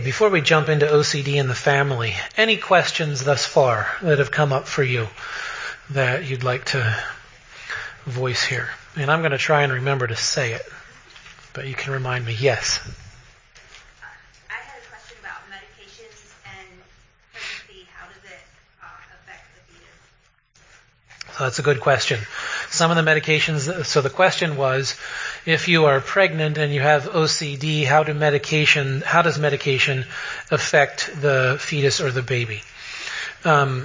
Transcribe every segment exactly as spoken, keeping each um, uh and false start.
Before we jump into O C D and the family, any questions thus far that have come up for you that you'd like to voice here? And I'm going to try and remember to say it, but you can remind me. Yes? I had a question about medications and pregnancy. How does it uh, affect the fetus? So that's a good question. Some of the medications, so the question was, if you are pregnant and you have O C D, how do medication, how does medication affect the fetus or the baby? Um,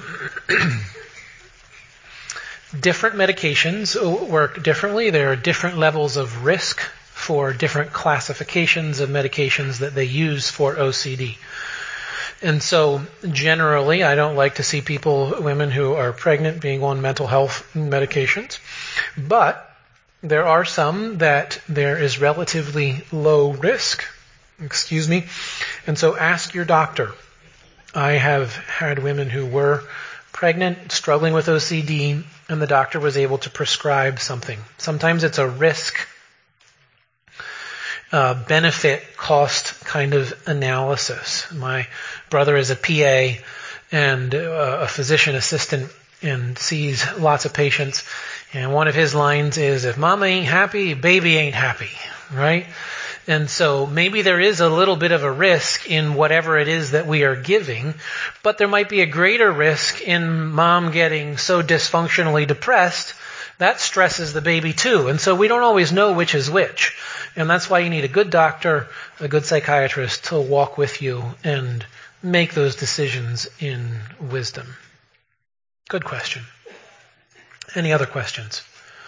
different medications work differently. There are different levels of risk for different classifications of medications that they use for O C D. And so generally, I don't like to see people, women who are pregnant, being on mental health medications. But there are some that there is relatively low risk. Excuse me. And so ask your doctor. I have had women who were pregnant, struggling with O C D, and the doctor was able to prescribe something. Sometimes it's a risk Uh, benefit cost kind of analysis. My brother is a P A and uh, a physician assistant and sees lots of patients. And one of his lines is, if mama ain't happy, baby ain't happy, right? And so maybe there is a little bit of a risk in whatever it is that we are giving, but there might be a greater risk in mom getting so dysfunctionally depressed that stresses the baby too. And so we don't always know which is which. And that's why you need a good doctor, a good psychiatrist to walk with you and make those decisions in wisdom. Good question. Any other questions?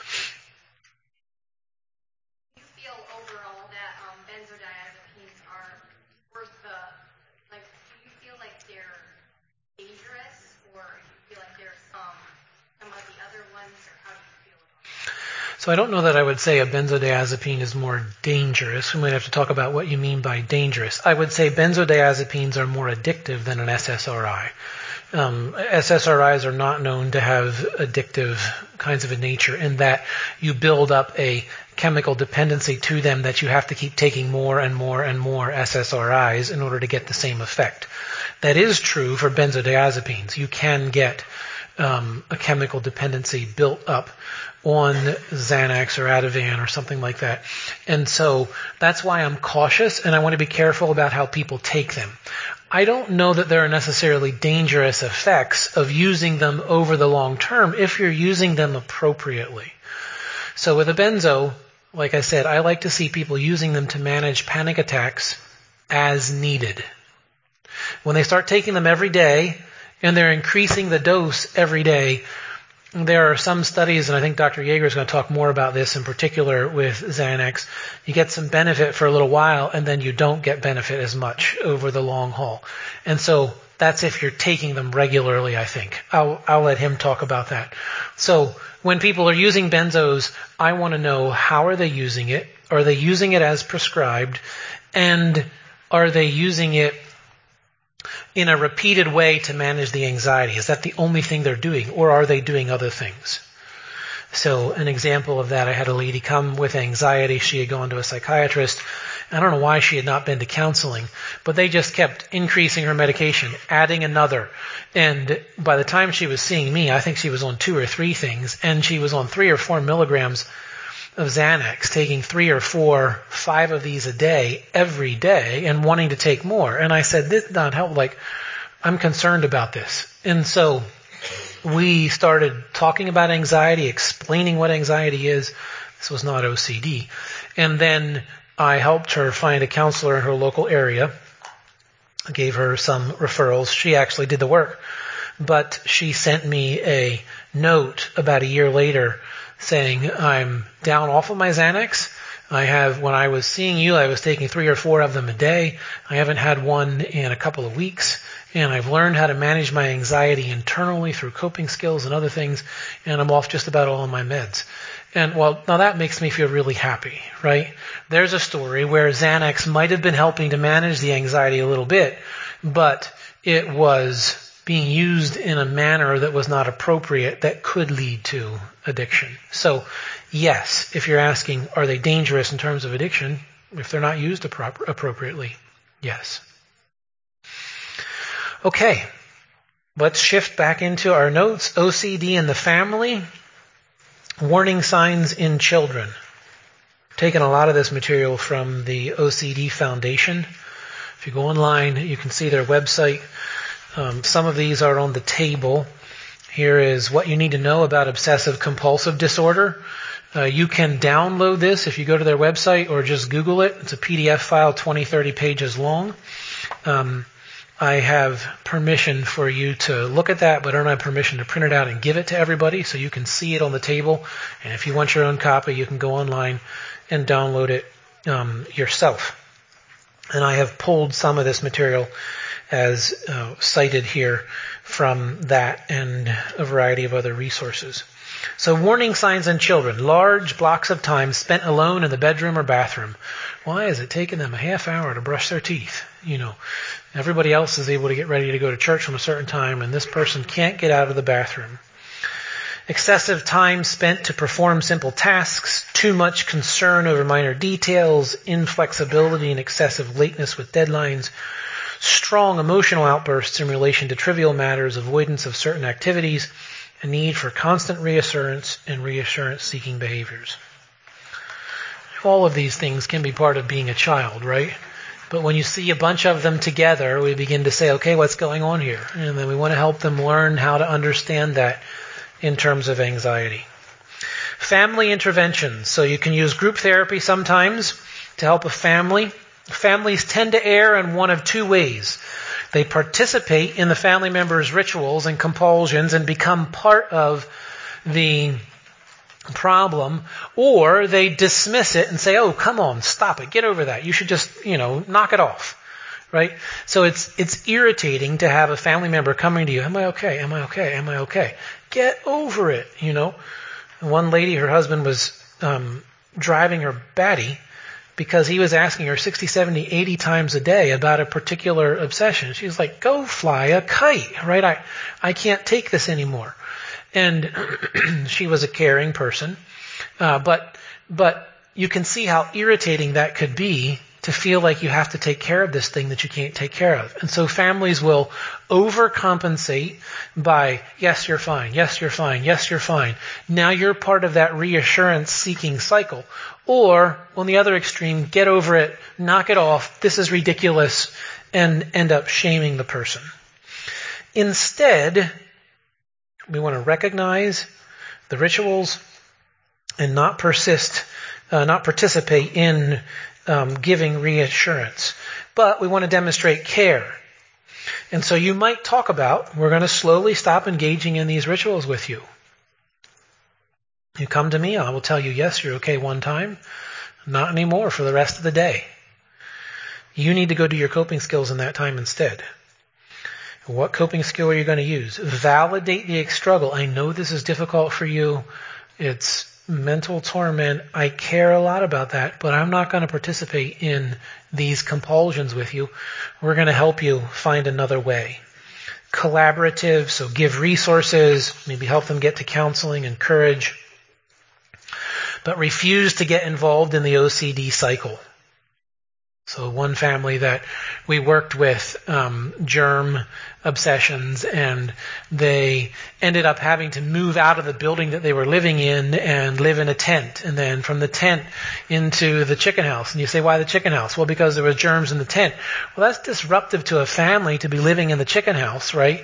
Do you feel overall that um, benzodiazepines are worth the, like, do you feel like they're dangerous, or do you feel like there's some, some of the other ones, or how do you feel about that? So I don't know that I would say a benzodiazepine is more dangerous. We might have to talk about what you mean by dangerous. I would say benzodiazepines are more addictive than an S S R I. Um, S S R Is are not known to have addictive kinds of a nature in that you build up a chemical dependency to them that you have to keep taking more and more and more S S R Is in order to get the same effect. That is true for benzodiazepines. You can get um, a chemical dependency built up on Xanax or Ativan or something like that. And so that's why I'm cautious and I want to be careful about how people take them. I don't know that there are necessarily dangerous effects of using them over the long term if you're using them appropriately. So with a benzo, like I said, I like to see people using them to manage panic attacks as needed. When they start taking them every day and they're increasing the dose every day, there are some studies, and I think Doctor Yeager is going to talk more about this in particular with Xanax. You get some benefit for a little while, and then you don't get benefit as much over the long haul. And so that's if you're taking them regularly, I think. I'll, I'll let him talk about that. So when people are using benzos, I want to know, how are they using it? Are they using it as prescribed? And are they using it in a repeated way to manage the anxiety? Is that the only thing they're doing, or are they doing other things? So an example of that, I had a lady come with anxiety. She had gone to a psychiatrist. I don't know why she had not been to counseling, but they just kept increasing her medication, adding another. And by the time she was seeing me, I think she was on two or three things, and she was on three or four milligrams of Xanax, taking three or four, five of these a day, every day, and wanting to take more. And I said, this does not help. Like, I'm concerned about this. And so we started talking about anxiety, explaining what anxiety is. This was not O C D. And then I helped her find a counselor in her local area. I gave her some referrals. She actually did the work. But she sent me a note about a year later saying, I'm down off of my Xanax. I have, when I was seeing you, I was taking three or four of them a day. I haven't had one in a couple of weeks. And I've learned how to manage my anxiety internally through coping skills and other things. And I'm off just about all of my meds. And well, now that makes me feel really happy, right? There's a story where Xanax might have been helping to manage the anxiety a little bit, but it was being used in a manner that was not appropriate that could lead to addiction. So yes, if you're asking, are they dangerous in terms of addiction? If they're not used appro- appropriately, yes. Okay, let's shift back into our notes. O C D in the family, warning signs in children. Taken a lot of this material from the O C D Foundation. If you go online, you can see their website. Um, some of these are on the table. Here is what you need to know about obsessive compulsive disorder. Uh, you can download this if you go to their website or just Google it. It's a P D F file, twenty, thirty pages long. Um, I have permission for you to look at that, but I don't have permission to print it out and give it to everybody, so you can see it on the table. And if you want your own copy, you can go online and download it um, yourself. And I have pulled some of this material as uh, cited here from that and a variety of other resources. So warning signs in children. Large blocks of time spent alone in the bedroom or bathroom. Why is it taking them a half hour to brush their teeth? You know, everybody else is able to get ready to go to church from a certain time, and this person can't get out of the bathroom. Excessive time spent to perform simple tasks, too much concern over minor details, inflexibility and excessive lateness with deadlines, strong emotional outbursts in relation to trivial matters, avoidance of certain activities, a need for constant reassurance and reassurance-seeking behaviors. All of these things can be part of being a child, right? But when you see a bunch of them together, we begin to say, okay, what's going on here? And then we want to help them learn how to understand that in terms of anxiety. Family interventions. So you can use group therapy sometimes to help a family. Families tend to err in one of two ways. They participate in the family member's rituals and compulsions and become part of the problem, or they dismiss it and say, oh, come on, stop it, get over that. You should just, you know, knock it off. Right? So it's it's irritating to have a family member coming to you, am I okay? Am I okay? Am I okay? Get over it, you know. One lady, her husband was um, driving her batty because he was asking her sixty, seventy, eighty times a day about a particular obsession. She's like, go fly a kite, right? I, I can't take this anymore. And she was a caring person. Uh, but but you can see how irritating that could be to feel like you have to take care of this thing that you can't take care of. And so families will overcompensate by, yes, you're fine, yes, you're fine, yes, you're fine. Now you're part of that reassurance-seeking cycle. Or, on the other extreme, get over it, knock it off, this is ridiculous, and end up shaming the person. Instead, we want to recognize the rituals and not persist, uh, not participate in Um, giving reassurance. But we want to demonstrate care. And so you might talk about, we're going to slowly stop engaging in these rituals with you. You come to me, I will tell you, yes, you're okay one time, not anymore for the rest of the day. You need to go do your coping skills in that time instead. What coping skill are you going to use? Validate the struggle. I know this is difficult for you. It's mental torment. I care a lot about that, but I'm not going to participate in these compulsions with you. We're going to help you find another way. Collaborative, so give resources, maybe help them get to counseling, encourage, but refuse to get involved in the O C D cycle. So one family that we worked with, um, germ obsessions, and they ended up having to move out of the building that they were living in and live in a tent. And then from the tent into the chicken house. And you say, why the chicken house? Well, because there was germs in the tent. Well, that's disruptive to a family to be living in the chicken house, right?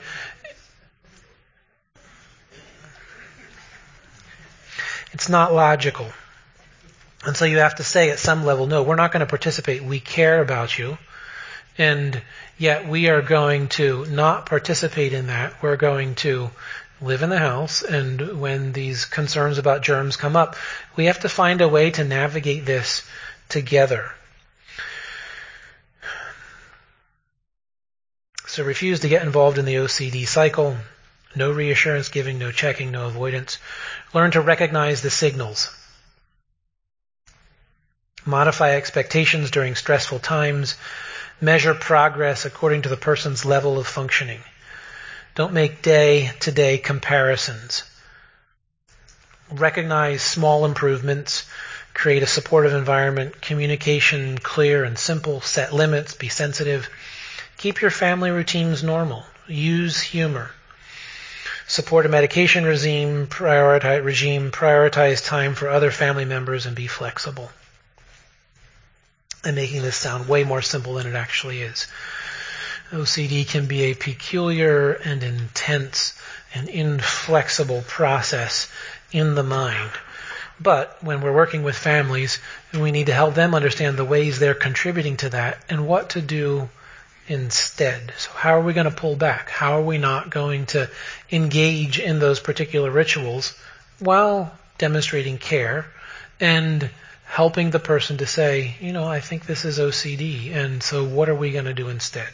It's not logical. And so you have to say at some level, no, we're not going to participate. We care about you. And yet we are going to not participate in that. We're going to live in the house. And when these concerns about germs come up, we have to find a way to navigate this together. So refuse to get involved in the O C D cycle. No reassurance giving, no checking, no avoidance. Learn to recognize the signals. Modify expectations during stressful times. Measure progress according to the person's level of functioning. Don't make day-to-day comparisons. Recognize small improvements. Create a supportive environment. Communication clear and simple. Set limits. Be sensitive. Keep your family routines normal. Use humor. Support a medication regime, prioritize, regime, prioritize time for other family members, and be flexible. I'm making this sound way more simple than it actually is. O C D can be a peculiar and intense and inflexible process in the mind. But when we're working with families, we need to help them understand the ways they're contributing to that and what to do instead. So how are we going to pull back? How are we not going to engage in those particular rituals while demonstrating care and helping the person to say, you know, I think this is O C D, and so what are we going to do instead?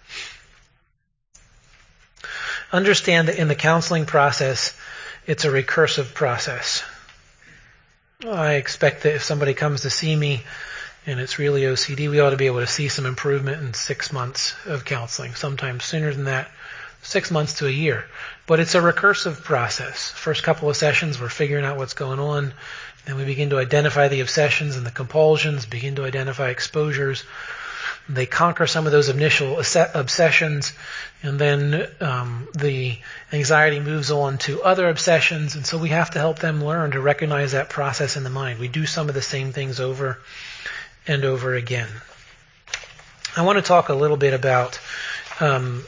Understand that in the counseling process, it's a recursive process. I expect that if somebody comes to see me and it's really O C D, we ought to be able to see some improvement in six months of counseling, sometimes sooner than that, six months to a year. But it's a recursive process. First couple of sessions, we're figuring out what's going on. Then we begin to identify the obsessions and the compulsions, begin to identify exposures. They conquer some of those initial obsessions, and then um, the anxiety moves on to other obsessions, and so we have to help them learn to recognize that process in the mind. We do some of the same things over and over again. I want to talk a little bit about um,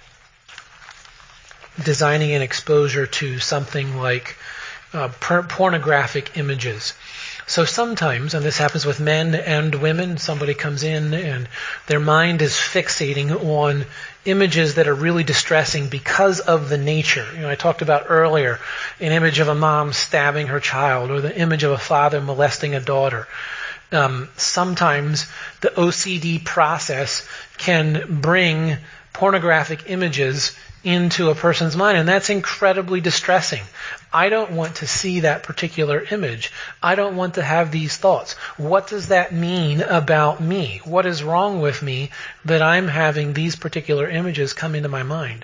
designing an exposure to something like uh, per- pornographic images. So sometimes, and this happens with men and women, somebody comes in and their mind is fixating on images that are really distressing because of the nature. You know, I talked about earlier an image of a mom stabbing her child or the image of a father molesting a daughter. Um, sometimes the O C D process can bring pornographic images into a person's mind, and that's incredibly distressing. I don't want to see that particular image. I don't want to have these thoughts. What does that mean about me? What is wrong with me that I'm having these particular images come into my mind?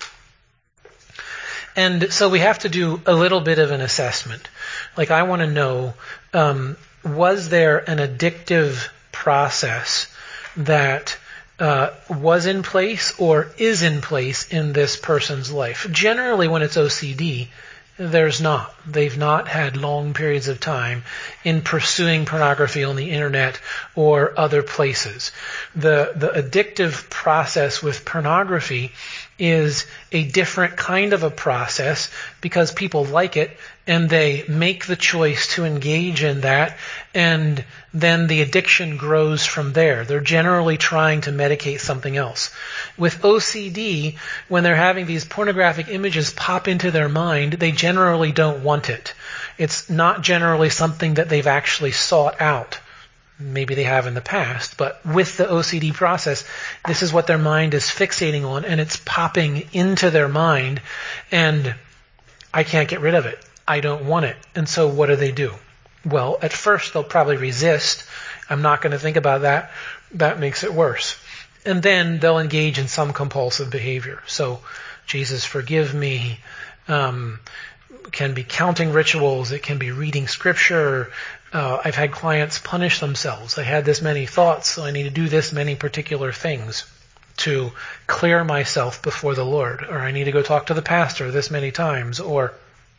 And so we have to do a little bit of an assessment. Like, I want to know, um, was there an addictive process that Uh, was in place or is in place in this person's life? Generally, when it's O C D, there's not. They've not had long periods of time in pursuing pornography on the internet or other places. The, the addictive process with pornography is a different kind of a process because people like it and they make the choice to engage in that, and then the addiction grows from there. They're generally trying to medicate something else. With O C D, when they're having these pornographic images pop into their mind, they generally don't want it. It's not generally something that they've actually sought out. Maybe they have in the past, but with the O C D process, this is what their mind is fixating on, and it's popping into their mind, and I can't get rid of it. I don't want it. And so what do they do? Well, at first they'll probably resist. I'm not going to think about that. That makes it worse. And then they'll engage in some compulsive behavior. So, Jesus, forgive me, um, can be counting rituals. It can be reading scripture. Uh, I've had clients punish themselves. I had this many thoughts, so I need to do this many particular things to clear myself before the Lord. Or I need to go talk to the pastor this many times. Or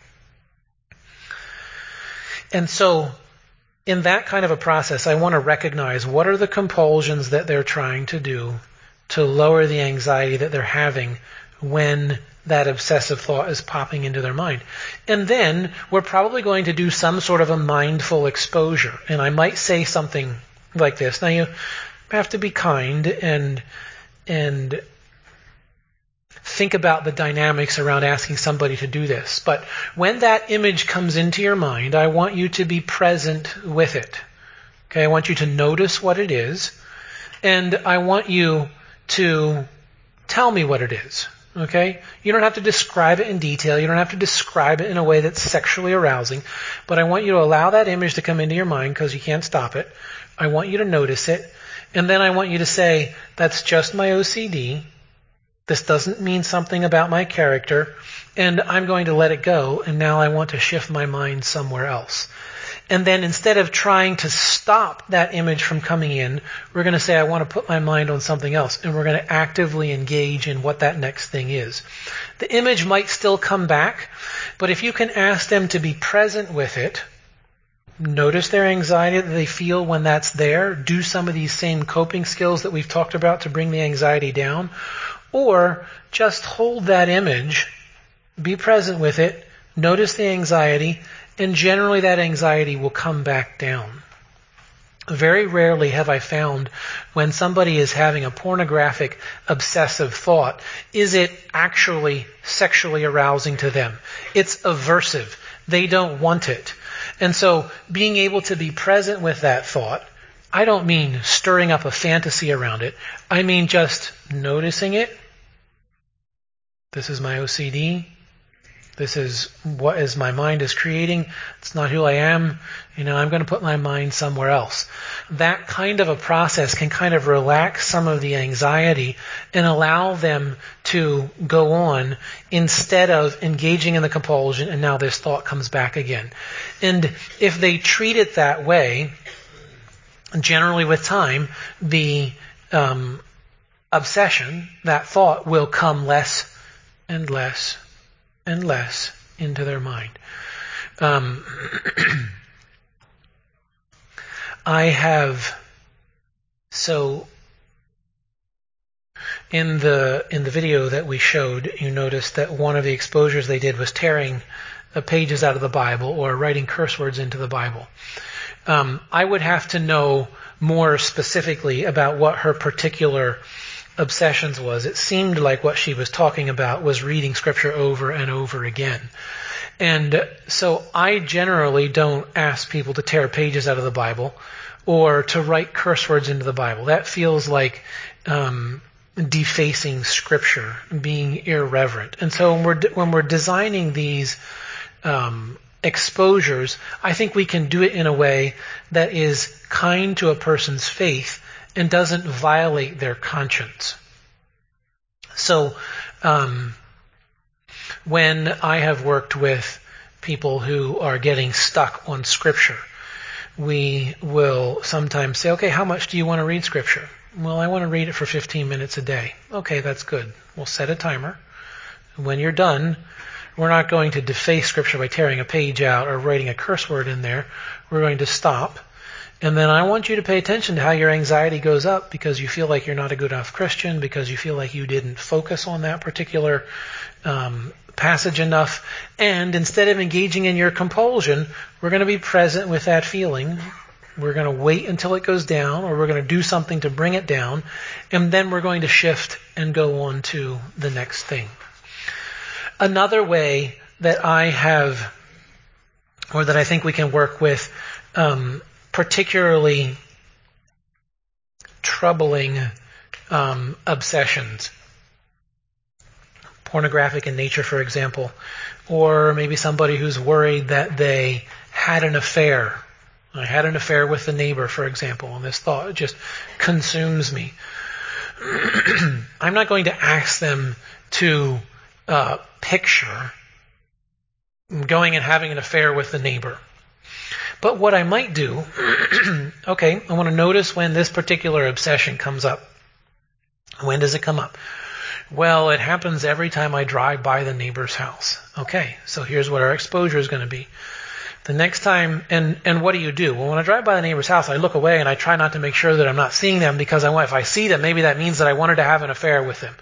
And so, in that kind of a process, I want to recognize what are the compulsions that they're trying to do to lower the anxiety that they're having when that obsessive thought is popping into their mind. And then we're probably going to do some sort of a mindful exposure. And I might say something like this. Now, you have to be kind and and think about the dynamics around asking somebody to do this. But when that image comes into your mind, I want you to be present with it. Okay, I want you to notice what it is, and I want you to tell me what it is. Okay? You don't have to describe it in detail. You don't have to describe it in a way that's sexually arousing, but I want you to allow that image to come into your mind because you can't stop it. I want you to notice it, and then I want you to say, that's just my O C D. This doesn't mean something about my character, and I'm going to let it go, and now I want to shift my mind somewhere else. And then instead of trying to stop that image from coming in, we're going to say, I want to put my mind on something else. And we're going to actively engage in what that next thing is. The image might still come back, but if you can ask them to be present with it, notice their anxiety that they feel when that's there, do some of these same coping skills that we've talked about to bring the anxiety down, or just hold that image, be present with it, notice the anxiety, and generally that anxiety will come back down. Very rarely have I found when somebody is having a pornographic obsessive thought, is it actually sexually arousing to them? It's aversive. They don't want it. And so being able to be present with that thought, I don't mean stirring up a fantasy around it. I mean just noticing it. This is my O C D. This is what is my mind is creating. It's not who I am. You know, I'm going to put my mind somewhere else. That kind of a process can kind of relax some of the anxiety and allow them to go on instead of engaging in the compulsion and now this thought comes back again. And if they treat it that way, generally with time, the um, obsession, that thought, will come less and less and less into their mind. Um, I have so in the in the video that we showed, you noticed that one of the exposures they did was tearing the pages out of the Bible or writing curse words into the Bible. Um, I would have to know more specifically about what her particular obsessions was. It seemed like what she was talking about was reading scripture over and over again. And so I generally don't ask people to tear pages out of the Bible or to write curse words into the Bible. That feels like um, defacing scripture, being irreverent. And so when we're when we're designing these um, exposures, I think we can do it in a way that is kind to a person's faith and doesn't violate their conscience. So, um, when I have worked with people who are getting stuck on Scripture, we will sometimes say, okay, how much do you want to read Scripture? Well, I want to read it for fifteen minutes a day. Okay, that's good. We'll set a timer. When you're done, we're not going to deface Scripture by tearing a page out or writing a curse word in there. We're going to stop. And then I want you to pay attention to how your anxiety goes up because you feel like you're not a good enough Christian, because you feel like you didn't focus on that particular um, passage enough. And instead of engaging in your compulsion, we're going to be present with that feeling. We're going to wait until it goes down, or we're going to do something to bring it down. And then we're going to shift and go on to the next thing. Another way that I have, or that I think we can work with, um, particularly troubling um, obsessions, pornographic in nature, for example, or maybe somebody who's worried that they had an affair. I had an affair with the neighbor, for example, and this thought just consumes me. I'm not going to ask them to uh, picture going and having an affair with the neighbor. But what I might do, okay, I want to notice when this particular obsession comes up. When does it come up? Well, it happens every time I drive by the neighbor's house. Okay, so here's what our exposure is going to be. The next time, and, and what do you do? Well, when I drive by the neighbor's house, I look away and I try not to make sure that I'm not seeing them because I want, if I see them, maybe that means that I wanted to have an affair with them.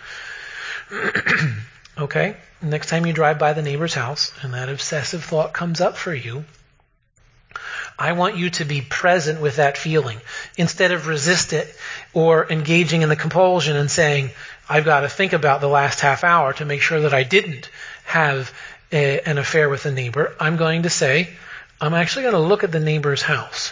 Okay, next time you drive by the neighbor's house and that obsessive thought comes up for you, I want you to be present with that feeling instead of resist it or engaging in the compulsion and saying, I've got to think about the last half hour to make sure that I didn't have a, an affair with a neighbor. I'm going to say, I'm actually going to look at the neighbor's house.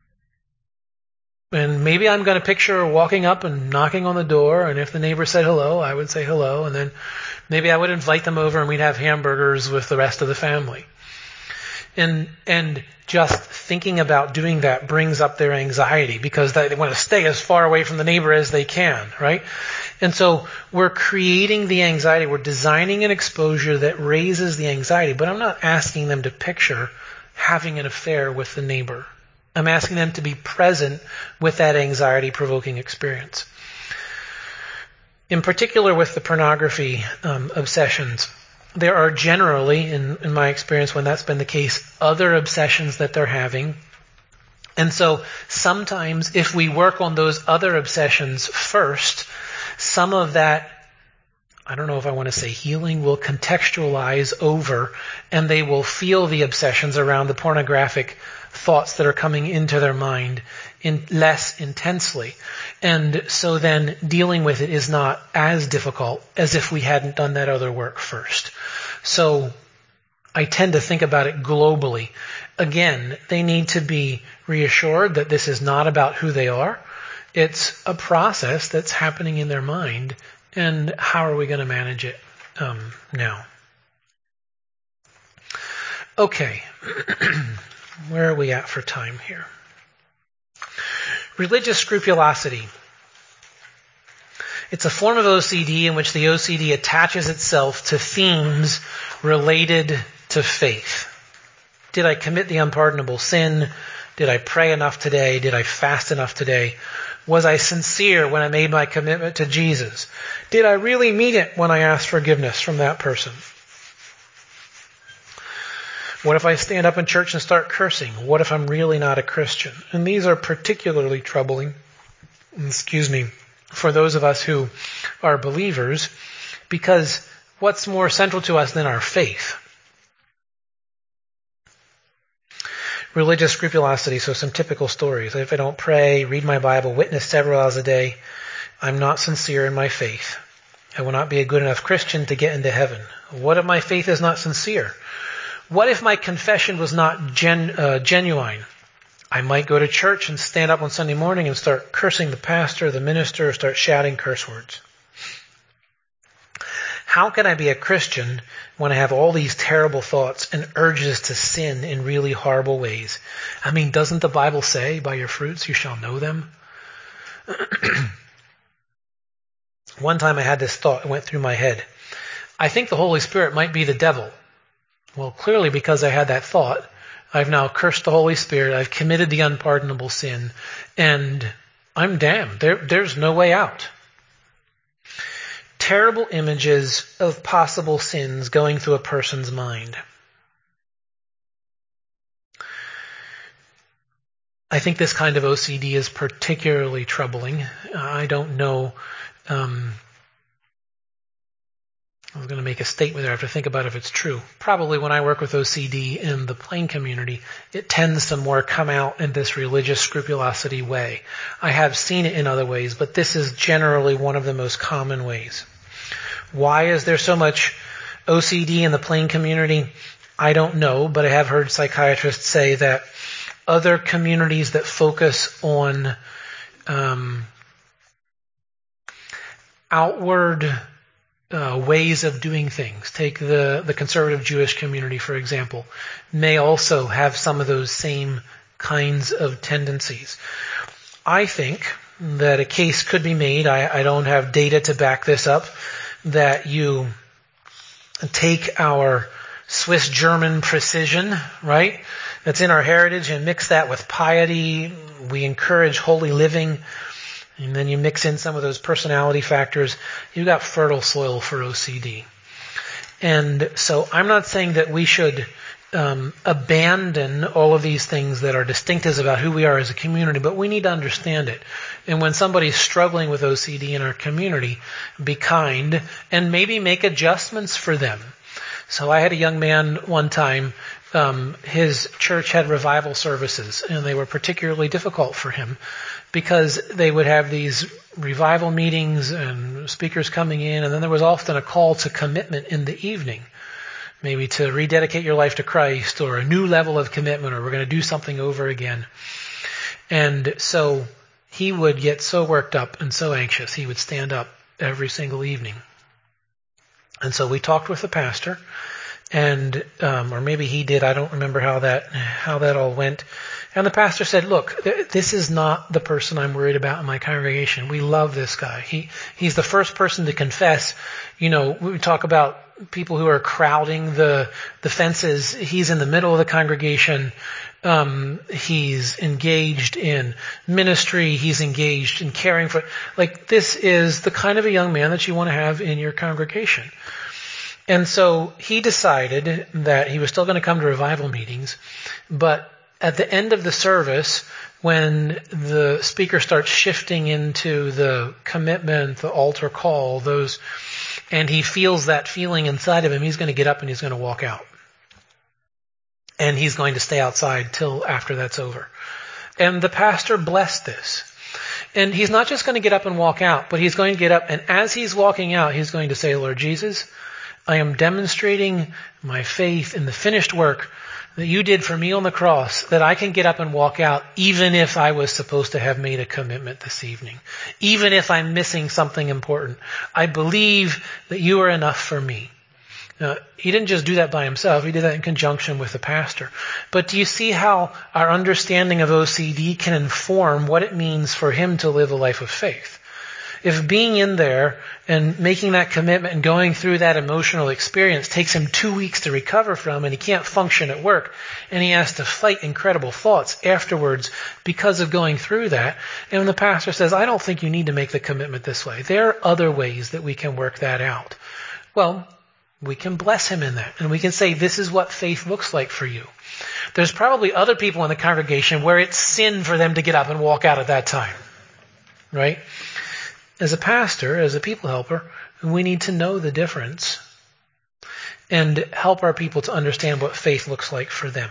And maybe I'm going to picture walking up and knocking on the door, and if the neighbor said hello, I would say hello, and then maybe I would invite them over and we'd have hamburgers with the rest of the family. And and just thinking about doing that brings up their anxiety because they want to stay as far away from the neighbor as they can, right? And so we're creating the anxiety. We're designing an exposure that raises the anxiety, but I'm not asking them to picture having an affair with the neighbor. I'm asking them to be present with that anxiety-provoking experience. In particular with the pornography um, obsessions, there are generally, in, in my experience when that's been the case, other obsessions that they're having. And so sometimes if we work on those other obsessions first, some of that, I don't know if I want to say healing, will contextualize over, and they will feel the obsessions around the pornographic thoughts that are coming into their mind in less intensely. And so then dealing with it is not as difficult as if we hadn't done that other work first. So I tend to think about it globally. Again, they need to be reassured that this is not about who they are. It's a process that's happening in their mind. And how are we going to manage it um, now? Okay. Where are we at for time here? Religious scrupulosity. It's a form of O C D in which the O C D attaches itself to themes related to faith. Did I commit the unpardonable sin? Did I pray enough today? Did I fast enough today? Was I sincere when I made my commitment to Jesus? Did I really mean it when I asked forgiveness from that person? What if I stand up in church and start cursing? What if I'm really not a Christian? And these are particularly troubling, excuse me, for those of us who are believers, because what's more central to us than our faith? Religious scrupulosity, so some typical stories. If I don't pray, read my Bible, witness several hours a day, I'm not sincere in my faith. I will not be a good enough Christian to get into heaven. What if my faith is not sincere? What if my confession was not gen, uh, genuine? I might go to church and stand up on Sunday morning and start cursing the pastor, the minister, or start shouting curse words. How can I be a Christian when I have all these terrible thoughts and urges to sin in really horrible ways? I mean, doesn't the Bible say, by your fruits you shall know them? One time I had this thought, it went through my head. I think the Holy Spirit might be the devil. Well, clearly because I had that thought, I've now cursed the Holy Spirit, I've committed the unpardonable sin, and I'm damned. There, there's no way out. Terrible images of possible sins going through a person's mind. I think this kind of O C D is particularly troubling. I don't know... Um, I was going to make a statement there. I have to think about if it's true. Probably when I work with O C D in the plain community, it tends to more come out in this religious scrupulosity way. I have seen it in other ways, but this is generally one of the most common ways. Why is there so much O C D in the plain community? I don't know, but I have heard psychiatrists say that other communities that focus on um, outward Uh, ways of doing things. Take the, the conservative Jewish community, for example, may also have some of those same kinds of tendencies. I think that a case could be made, I, I don't have data to back this up, that you take our Swiss-German precision, right, that's in our heritage, and mix that with piety. We encourage holy living. And then you mix in some of those personality factors, you've got fertile soil for O C D. And so I'm not saying that we should um, abandon all of these things that are distinctives about who we are as a community, but we need to understand it. And when somebody's struggling with O C D in our community, be kind and maybe make adjustments for them. So I had a young man one time, um, his church had revival services, and they were particularly difficult for him because they would have these revival meetings and speakers coming in, and then there was often a call to commitment in the evening, maybe to rededicate your life to Christ or a new level of commitment, or we're going to do something over again. And so he would get so worked up and so anxious, he would stand up every single evening. And so we talked with the pastor, And, um, or maybe he did. I don't remember how that, how that all went. And the pastor said, look, th- this is not the person I'm worried about in my congregation. We love this guy. He, he's the first person to confess. You know, we talk about people who are crowding the, the fences. He's in the middle of the congregation. Um, he's engaged in ministry. He's engaged in caring for, like, this is the kind of a young man that you want to have in your congregation. And so he decided that he was still going to come to revival meetings, but at the end of the service, when the speaker starts shifting into the commitment, the altar call, those, and he feels that feeling inside of him, he's going to get up and he's going to walk out. And he's going to stay outside till after that's over. And the pastor blessed this. And he's not just going to get up and walk out, but he's going to get up, and as he's walking out, he's going to say, Lord Jesus, I am demonstrating my faith in the finished work that you did for me on the cross, that I can get up and walk out even if I was supposed to have made a commitment this evening. Even if I'm missing something important. I believe that you are enough for me. Now, he didn't just do that by himself. He did that in conjunction with the pastor. But do you see how our understanding of O C D can inform what it means for him to live a life of faith? If being in there and making that commitment and going through that emotional experience takes him two weeks to recover from, and he can't function at work, and he has to fight incredible thoughts afterwards because of going through that, and when the pastor says, I don't think you need to make the commitment this way. There are other ways that we can work that out. Well, we can bless him in that, and we can say, this is what faith looks like for you. There's probably other people in the congregation where it's sin for them to get up and walk out at that time. Right? As a pastor, as a people helper, we need to know the difference and help our people to understand what faith looks like for them.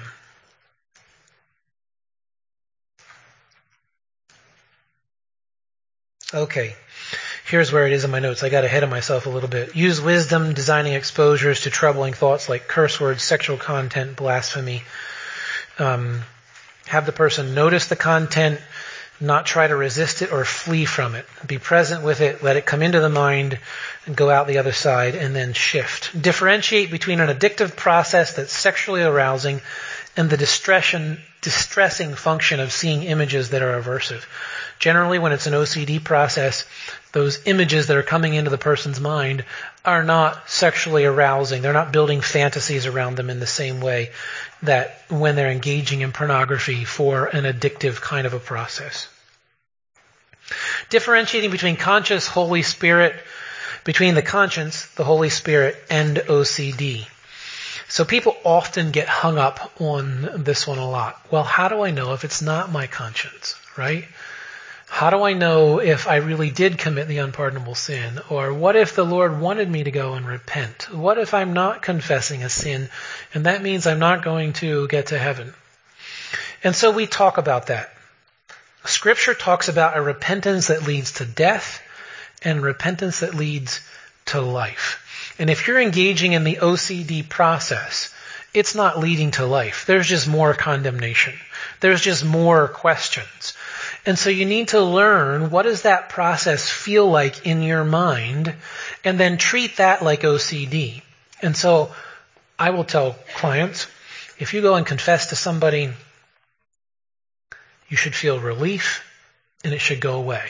Okay, here's where it is in my notes. I got ahead of myself a little bit. Use wisdom, designing exposures to troubling thoughts like curse words, sexual content, blasphemy. Um, have the person notice the content, not try to resist it or flee from it. Be present with it, let it come into the mind, and go out the other side, and then shift. Differentiate between an addictive process that's sexually arousing and the distressing, distressing function of seeing images that are aversive. Generally, when it's an O C D process, those images that are coming into the person's mind are not sexually arousing. They're not building fantasies around them in the same way that when they're engaging in pornography for an addictive kind of a process. Differentiating between conscious Holy Spirit, between the conscience, the Holy Spirit, and O C D. So people often get hung up on this one a lot. Well, how do I know if it's not my conscience, right? How do I know if I really did commit the unpardonable sin? Or what if the Lord wanted me to go and repent? What if I'm not confessing a sin, and that means I'm not going to get to heaven? And so we talk about that. Scripture talks about a repentance that leads to death and repentance that leads to life. And if you're engaging in the O C D process, it's not leading to life. There's just more condemnation. There's just more questions. And so you need to learn, what does that process feel like in your mind, and then treat that like O C D. And so I will tell clients, if you go and confess to somebody, you should feel relief and it should go away.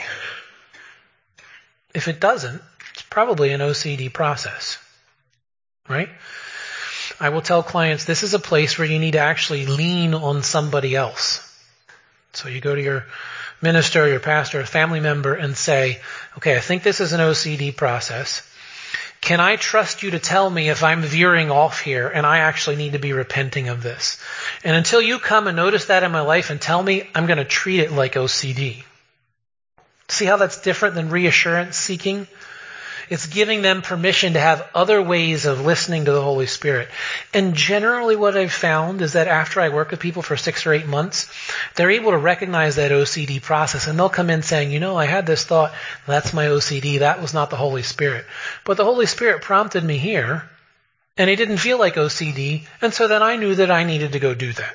If it doesn't, it's probably an O C D process, right? I will tell clients, this is a place where you need to actually lean on somebody else. So you go to your minister, your pastor, a family member, and say, okay, I think this is an O C D process. Can I trust you to tell me if I'm veering off here and I actually need to be repenting of this? And until you come and notice that in my life and tell me, I'm going to treat it like O C D. See how that's different than reassurance seeking? It's giving them permission to have other ways of listening to the Holy Spirit. And generally what I've found is that after I work with people for six or eight months, they're able to recognize that O C D process. And they'll come in saying, you know, I had this thought, that's my O C D, that was not the Holy Spirit. But the Holy Spirit prompted me here, and it didn't feel like O C D, and so then I knew that I needed to go do that.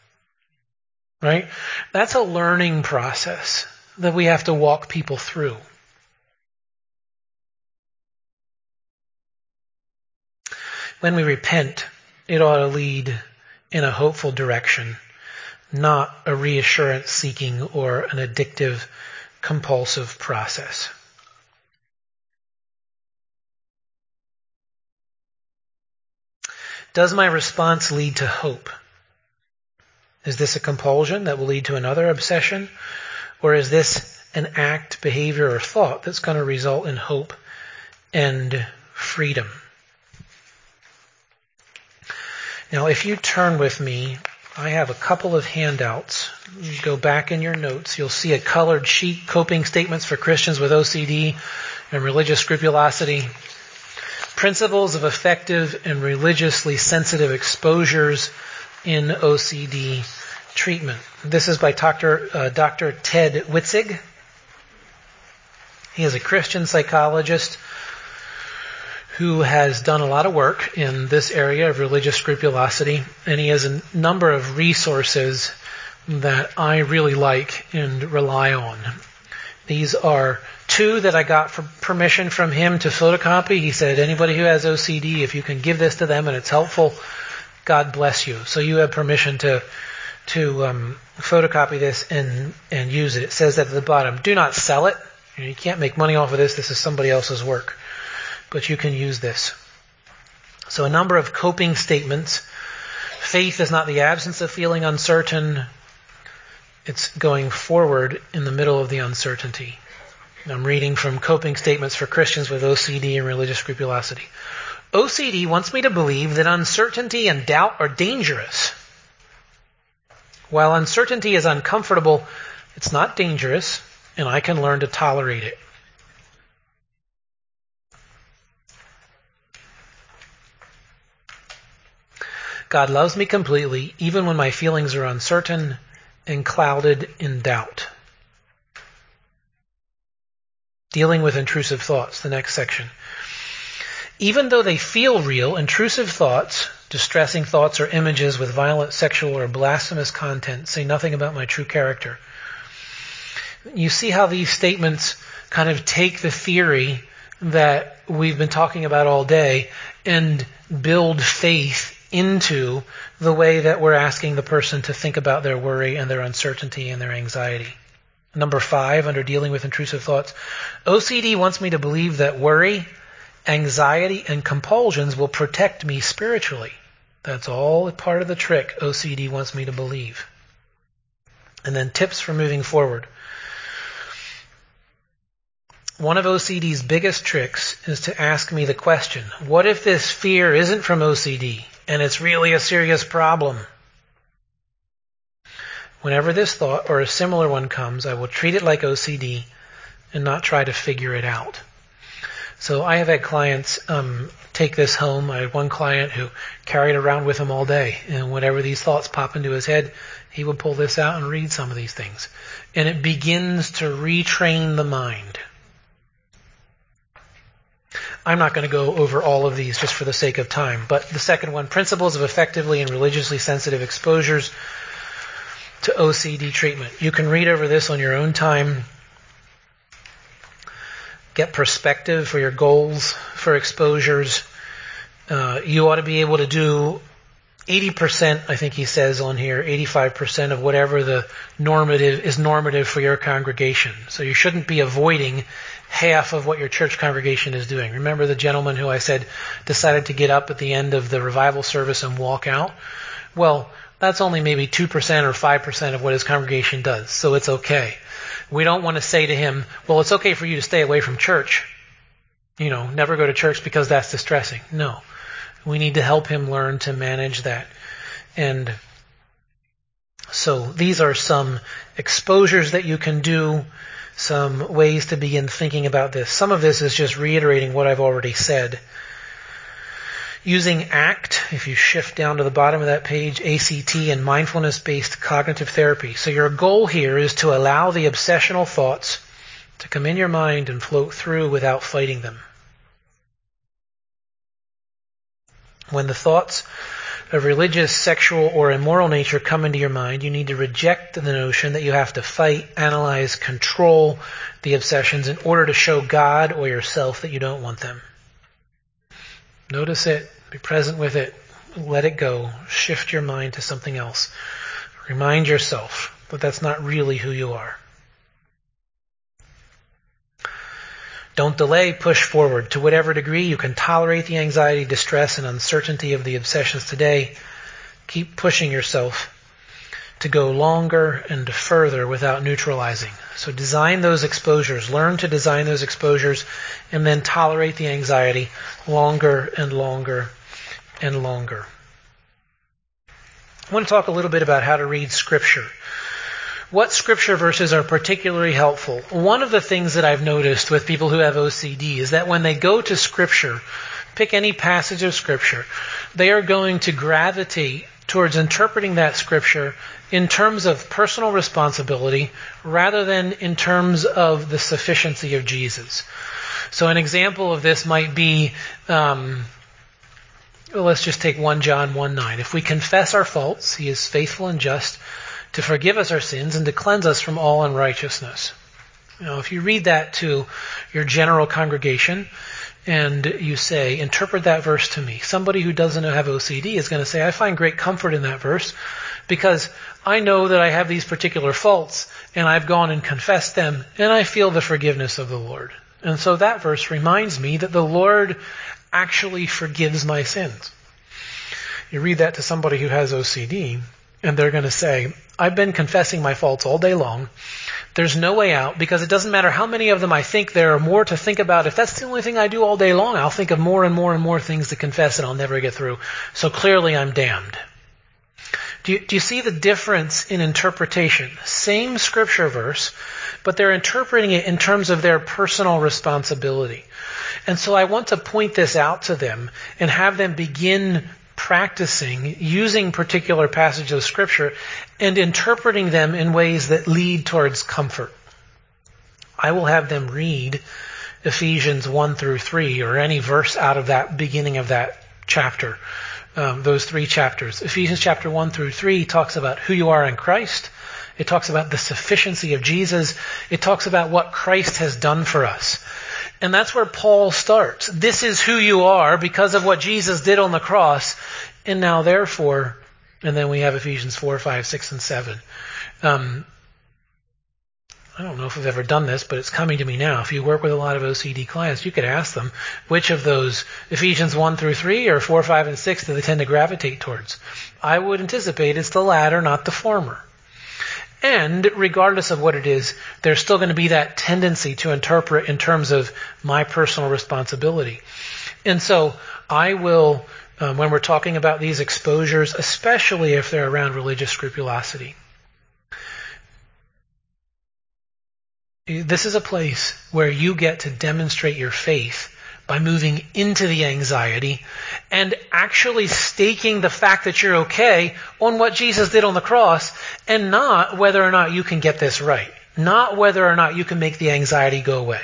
Right? That's a learning process that we have to walk people through. When we repent, it ought to lead in a hopeful direction, not a reassurance seeking or an addictive, compulsive process. Does my response lead to hope? Is this a compulsion that will lead to another obsession? Or is this an act, behavior, or thought that's going to result in hope and freedom? Now, if you turn with me, I have a couple of handouts. Go back in your notes. You'll see a colored sheet, Coping Statements for Christians with O C D and Religious Scrupulosity. Principles of Effective and Religiously Sensitive Exposures in O C D Treatment. This is by Doctor Uh, Doctor Ted Witzig. He is a Christian psychologist who has done a lot of work in this area of religious scrupulosity, and he has a number of resources that I really like and rely on. These are two that I got for permission from him to photocopy. He said, anybody who has O C D, if you can give this to them and it's helpful, God bless you. So you have permission to to um, photocopy this and, and use it. It says that at the bottom, do not sell it. You know, you can't make money off of this. This is somebody else's work. But you can use this. So a number of coping statements. Faith is not the absence of feeling uncertain. It's going forward in the middle of the uncertainty. I'm reading from Coping Statements for Christians with O C D and Religious Scrupulosity. O C D wants me to believe that uncertainty and doubt are dangerous. While uncertainty is uncomfortable, it's not dangerous, and I can learn to tolerate it. God loves me completely, even when my feelings are uncertain and clouded in doubt. Dealing with intrusive thoughts, the next section. Even though they feel real, intrusive thoughts, distressing thoughts or images with violent, sexual, or blasphemous content say nothing about my true character. You see how these statements kind of take the theory that we've been talking about all day and build faith into the way that we're asking the person to think about their worry and their uncertainty and their anxiety. Number five, under dealing with intrusive thoughts, O C D wants me to believe that worry, anxiety, and compulsions will protect me spiritually. That's all part of the trick O C D wants me to believe. And then tips for moving forward. One of O C D's biggest tricks is to ask me the question, what if this fear isn't from O C D and it's really a serious problem? Whenever this thought or a similar one comes, I will treat it like O C D and not try to figure it out. So I have had clients um, take this home. I had one client who carried it around with him all day, and whenever these thoughts pop into his head, he would pull this out and read some of these things. And it begins to retrain the mind. I'm not going to go over all of these just for the sake of time, but the second one, Principles of Effectively and Religiously Sensitive Exposures to O C D Treatment. You can read over this on your own time. Get perspective for your goals, for exposures. Uh, you ought to be able to do eighty percent, I think he says on here, eighty-five percent of whatever the normative is normative for your congregation. So you shouldn't be avoiding half of what your church congregation is doing. Remember the gentleman who I said decided to get up at the end of the revival service and walk out? Well, that's only maybe two percent or five percent of what his congregation does, so it's okay. We don't want to say to him, well, it's okay for you to stay away from church. You know, never go to church because that's distressing. No. We need to help him learn to manage that. And so these are some exposures that you can do, some ways to begin thinking about this. Some of this is just reiterating what I've already said. Using ACT, if you shift down to the bottom of that page, A C T and mindfulness-based cognitive therapy. So your goal here is to allow the obsessional thoughts to come in your mind and float through without fighting them. When the thoughts of religious, sexual, or immoral nature come into your mind, you need to reject the notion that you have to fight, analyze, control the obsessions in order to show God or yourself that you don't want them. Notice it, be present with it, Let it go. Shift your mind to something else. Remind yourself that that's not really who you are. Don't delay, push forward. To whatever degree you can tolerate the anxiety, distress, and uncertainty of the obsessions today, keep pushing yourself to go longer and further without neutralizing. So design those exposures. Learn to design those exposures and then tolerate the anxiety longer and longer and longer. I want to talk a little bit about how to read Scripture. What Scripture verses are particularly helpful? One of the things that I've noticed with people who have O C D is that when they go to Scripture, pick any passage of Scripture, they are going to gravitate towards interpreting that Scripture in terms of personal responsibility rather than in terms of the sufficiency of Jesus. So an example of this might be, um, well, let's just take First John one nine. If we confess our faults, He is faithful and just to forgive us our sins and to cleanse us from all unrighteousness. You know, if you read that to your general congregation and you say, interpret that verse to me, somebody who doesn't have O C D is going to say, I find great comfort in that verse because I know that I have these particular faults and I've gone and confessed them and I feel the forgiveness of the Lord. And so that verse reminds me that the Lord actually forgives my sins. You read that to somebody who has O C D and they're going to say, I've been confessing my faults all day long. There's no way out because it doesn't matter how many of them I think there are more to think about. If that's the only thing I do all day long, I'll think of more and more and more things to confess and I'll never get through. So clearly I'm damned. Do you, do you see the difference in interpretation? Same scripture verse, but they're interpreting it in terms of their personal responsibility. And so I want to point this out to them and have them begin practicing using particular passages of Scripture and interpreting them in ways that lead towards comfort. I will have them read Ephesians one through three or any verse out of that beginning of that chapter, um, those three chapters. Ephesians chapter one through three talks about who you are in Christ. It talks about the sufficiency of Jesus. It talks about what Christ has done for us. And that's where Paul starts. This is who you are because of what Jesus did on the cross. And now therefore, and then we have Ephesians four, five, six, and seven. Um, I don't know if I've ever done this, but it's coming to me now. If you work with a lot of O C D clients, you could ask them which of those Ephesians one through three or four, five, and six do they tend to gravitate towards. I would anticipate it's the latter, not the former. And regardless of what it is, there's still going to be that tendency to interpret in terms of my personal responsibility. And so I will, um, when we're talking about these exposures, especially if they're around religious scrupulosity, this is a place where you get to demonstrate your faith by moving into the anxiety and actually staking the fact that you're okay on what Jesus did on the cross and not whether or not you can get this right. Not whether or not you can make the anxiety go away.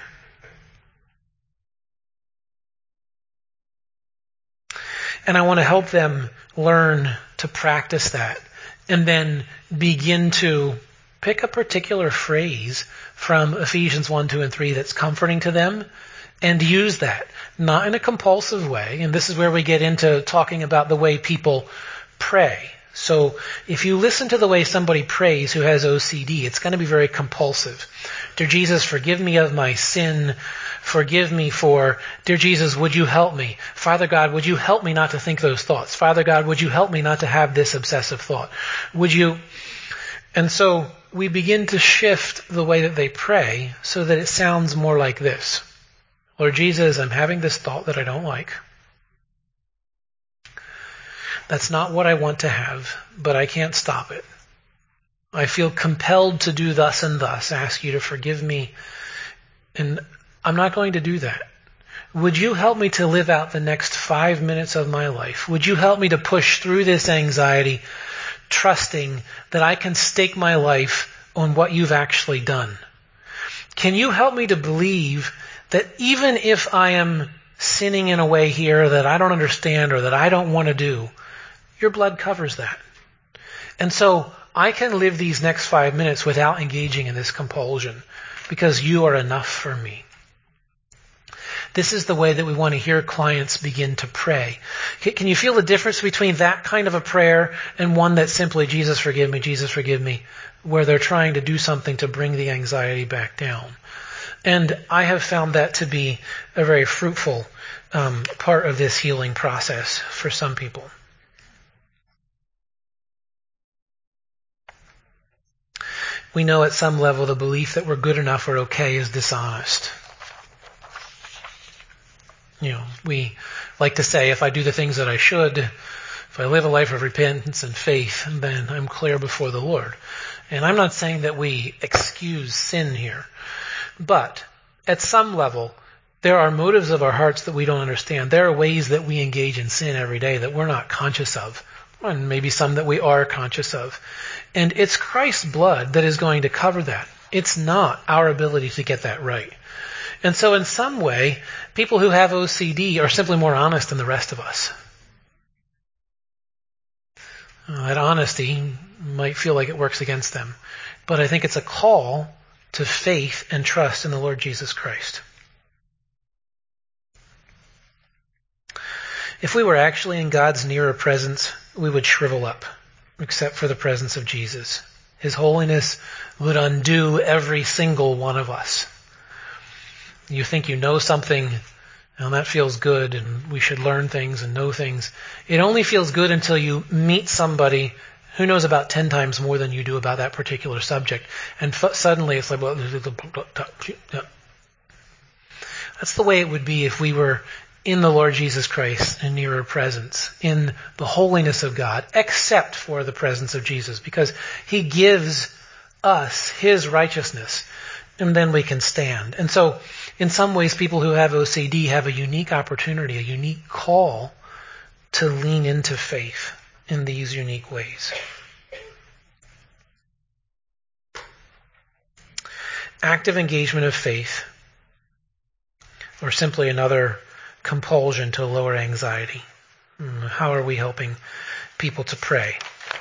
And I want to help them learn to practice that and then begin to pick a particular phrase from Ephesians one, two, and three that's comforting to them and use that, not in a compulsive way. And this is where we get into talking about the way people pray. So if you listen to the way somebody prays who has O C D, it's going to be very compulsive. Dear Jesus, forgive me of my sin. Forgive me for, dear Jesus, would you help me? Father God, would you help me not to think those thoughts? Father God, would you help me not to have this obsessive thought? Would you? And so we begin to shift the way that they pray so that it sounds more like this. Lord Jesus, I'm having this thought that I don't like. That's not what I want to have, but I can't stop it. I feel compelled to do thus and thus, ask you to forgive me, and I'm not going to do that. Would you help me to live out the next five minutes of my life? Would you help me to push through this anxiety, trusting that I can stake my life on what you've actually done? Can you help me to believe that even if I am sinning in a way here that I don't understand or that I don't want to do, your blood covers that. And so I can live these next five minutes without engaging in this compulsion because you are enough for me. this is the way that we want to hear clients begin to pray. Can you feel the difference between that kind of a prayer and one that's simply, Jesus forgive me, Jesus forgive me, where they're trying to do something to bring the anxiety back down? And I have found that to be a very fruitful um, part of this healing process for some people. We know at some level the belief that we're good enough or okay is dishonest. You know, we like to say, if I do the things that I should, if I live a life of repentance and faith, then I'm clear before the Lord. And I'm not saying that we excuse sin here. But at some level, there are motives of our hearts that we don't understand. There are ways that we engage in sin every day that we're not conscious of, and maybe some that we are conscious of. And it's Christ's blood that is going to cover that. It's not our ability to get that right. And so in some way, people who have O C D are simply more honest than the rest of us. Uh, that honesty might feel like it works against them. But I think it's a call to faith and trust in the Lord Jesus Christ. If we were actually in God's nearer presence, we would shrivel up, except for the presence of Jesus. His holiness would undo every single one of us. You think you know something, and that feels good, and we should learn things and know things. It only feels good until you meet somebody who knows about ten times more than you do about that particular subject. And f- suddenly it's like, well, that's the way it would be if we were in the Lord Jesus Christ in nearer presence, in the holiness of God, except for the presence of Jesus, because He gives us His righteousness, and then we can stand. And so, in some ways, people who have O C D have a unique opportunity, a unique call to lean into faith in these unique ways. Active engagement of faith, or simply another compulsion to lower anxiety. How are we helping people to pray?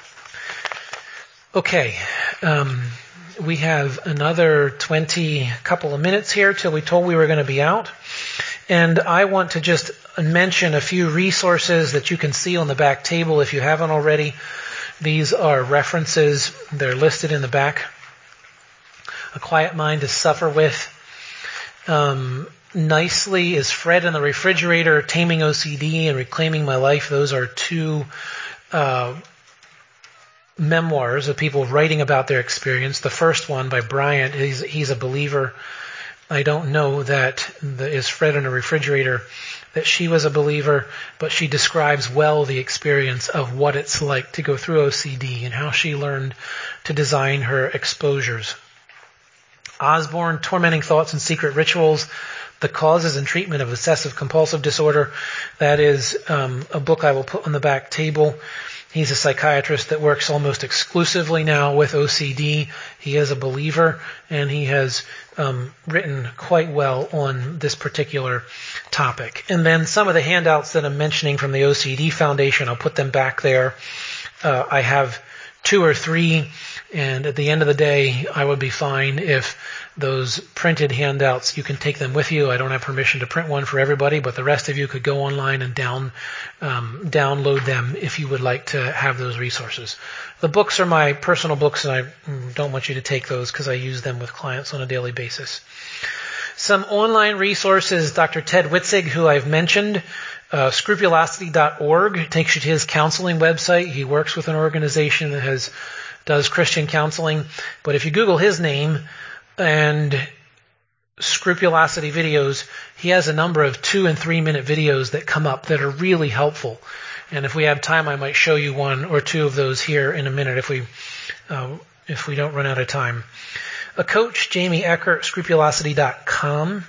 Okay, um, we have another twenty couple of minutes here till we told we were going to be out. And I want to just mention a few resources that you can see on the back table if you haven't already. These are references. They're listed in the back. A Quiet Mind to Suffer With. Um, nicely is Fred in the Refrigerator, Taming O C D and Reclaiming My Life. Those are two uh, memoirs of people writing about their experience. The first one by Bryant, he's, he's a believer. I don't know that the, is Fred in a Refrigerator, that she was a believer, but she describes well the experience of what it's like to go through O C D and how she learned to design her exposures. Osborne, Tormenting Thoughts and Secret Rituals, The Causes and Treatment of Obsessive Compulsive Disorder. That is um, a book I will put on the back table. He's a psychiatrist that works almost exclusively now with O C D. He is a believer, and he has um, written quite well on this particular topic. And then some of the handouts that I'm mentioning from the O C D Foundation, I'll put them back there. Uh, I have two or three, and at the end of the day, I would be fine if those printed handouts, you can take them with you. I don't have permission to print one for everybody, but the rest of you could go online and down um, download them if you would like to have those resources. The books are my personal books, and I don't want you to take those because I use them with clients on a daily basis. Some online resources, Doctor Ted Witzig, who I've mentioned, uh, scrupulosity dot org takes you to his counseling website. He works with an organization that has does Christian counseling. But if you Google his name and Scrupulosity videos, he has a number of two and three minute videos that come up that are really helpful. And if we have time, I might show you one or two of those here in a minute if we uh, if we don't run out of time. A coach, Jamie Eckert, scrupulosity dot com.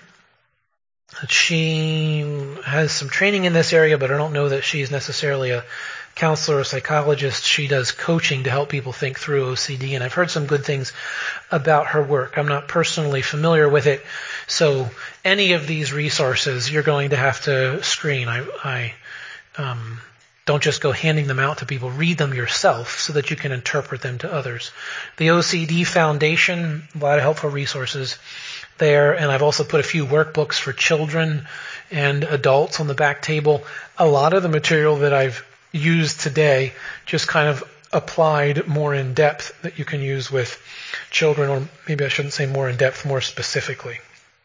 She has some training in this area, but I don't know that she's necessarily a counselor or psychologist. She does coaching to help people think through O C D, and I've heard some good things about her work. I'm not personally familiar with it, so any of these resources you're going to have to screen. I, I um, don't just go handing them out to people. Read them yourself so that you can interpret them to others. The O C D Foundation, a lot of helpful resources. there, and I've also put a few workbooks for children and adults on the back table. A lot of the material that I've used today just kind of applied more in depth that you can use with children, or maybe I shouldn't say more in depth, more specifically.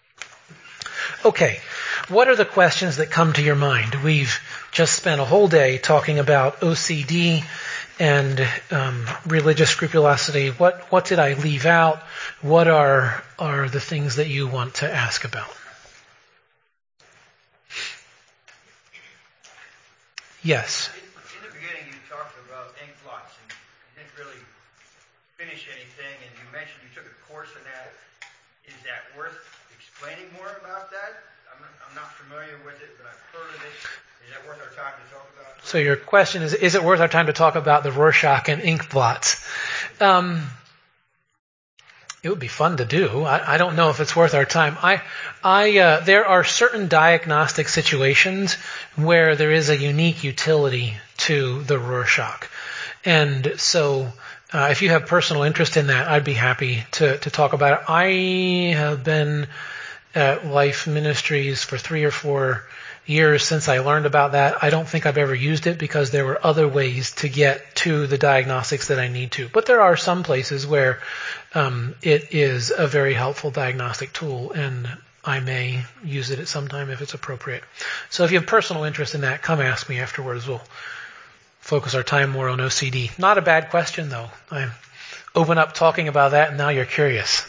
Okay, what are the questions that come to your mind? We've just spent a whole day talking about O C D and um, religious scrupulosity. What what did I leave out? What are are the things that you want to ask about? Yes. In the beginning, you talked about ink blots, and you didn't really finish anything, and you mentioned you took a course in that. Is that worth explaining more about that? I'm not, I'm not familiar with it, but I've heard of it. Is that worth our time to talk about? So your question is, is it worth our time to talk about the Rorschach and ink blots? Um, it would be fun to do. I, I don't know if it's worth our time. I, I, uh, there are certain diagnostic situations where there is a unique utility to the Rorschach. And so, uh, if you have personal interest in that, I'd be happy to, to talk about it. I have been at Life Ministries for three or four years since I learned about that. I don't think I've ever used it because there were other ways to get to the diagnostics that I need to. But there are some places where um, it is a very helpful diagnostic tool, and I may use it at some time if it's appropriate. So if you have personal interest in that, come ask me afterwards. We'll focus our time more on O C D. Not a bad question, though. I open up talking about that, and now you're curious.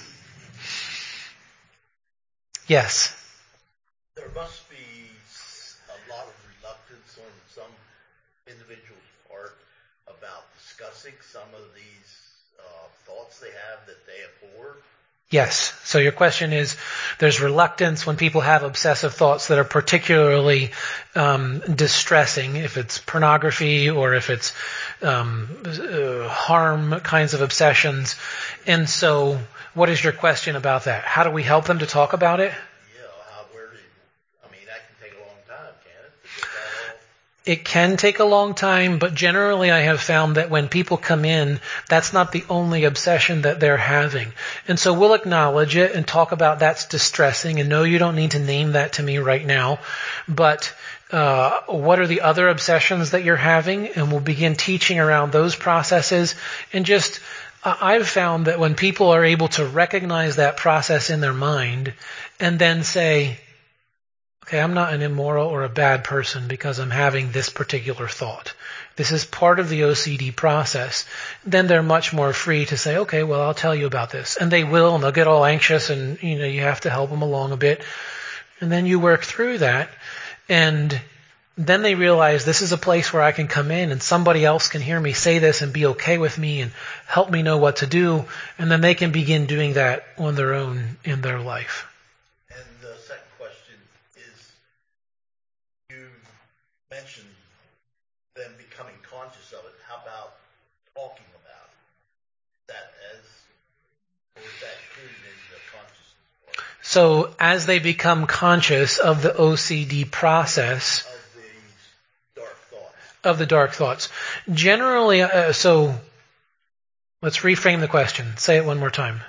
Yes? There must be a lot of reluctance on some individuals' part about discussing some of these uh, thoughts they have that they abhor. Yes. So your question is, there's reluctance when people have obsessive thoughts that are particularly um, distressing, if it's pornography or if it's um, uh, harm kinds of obsessions. And so what is your question about that? How do we help them to talk about it? Yeah, how, where do you, I mean, that can take a long time, can it? To get that all? It can take a long time, but generally I have found that when people come in, that's not the only obsession that they're having. And so we'll acknowledge it and talk about that's distressing, and no, you don't need to name that to me right now, but uh, what are the other obsessions that you're having? And we'll begin teaching around those processes. And just, uh, I've found that when people are able to recognize that process in their mind and then say, okay, I'm not an immoral or a bad person because I'm having this particular thought. This is part of the O C D process. Then they're much more free to say, okay, well, I'll tell you about this. And they will, and they'll get all anxious, and, you know, you have to help them along a bit. And then you work through that. And then they realize this is a place where I can come in and somebody else can hear me say this and be okay with me and help me know what to do. And then they can begin doing that on their own in their life. And the second question is, you mentioned them becoming conscious of it. How about talking about it? That as, or is that included in the consciousness part? So as they become conscious of the O C D process, Of these dark thoughts. of the dark thoughts, generally, uh, so let's reframe the question. Say it one more time.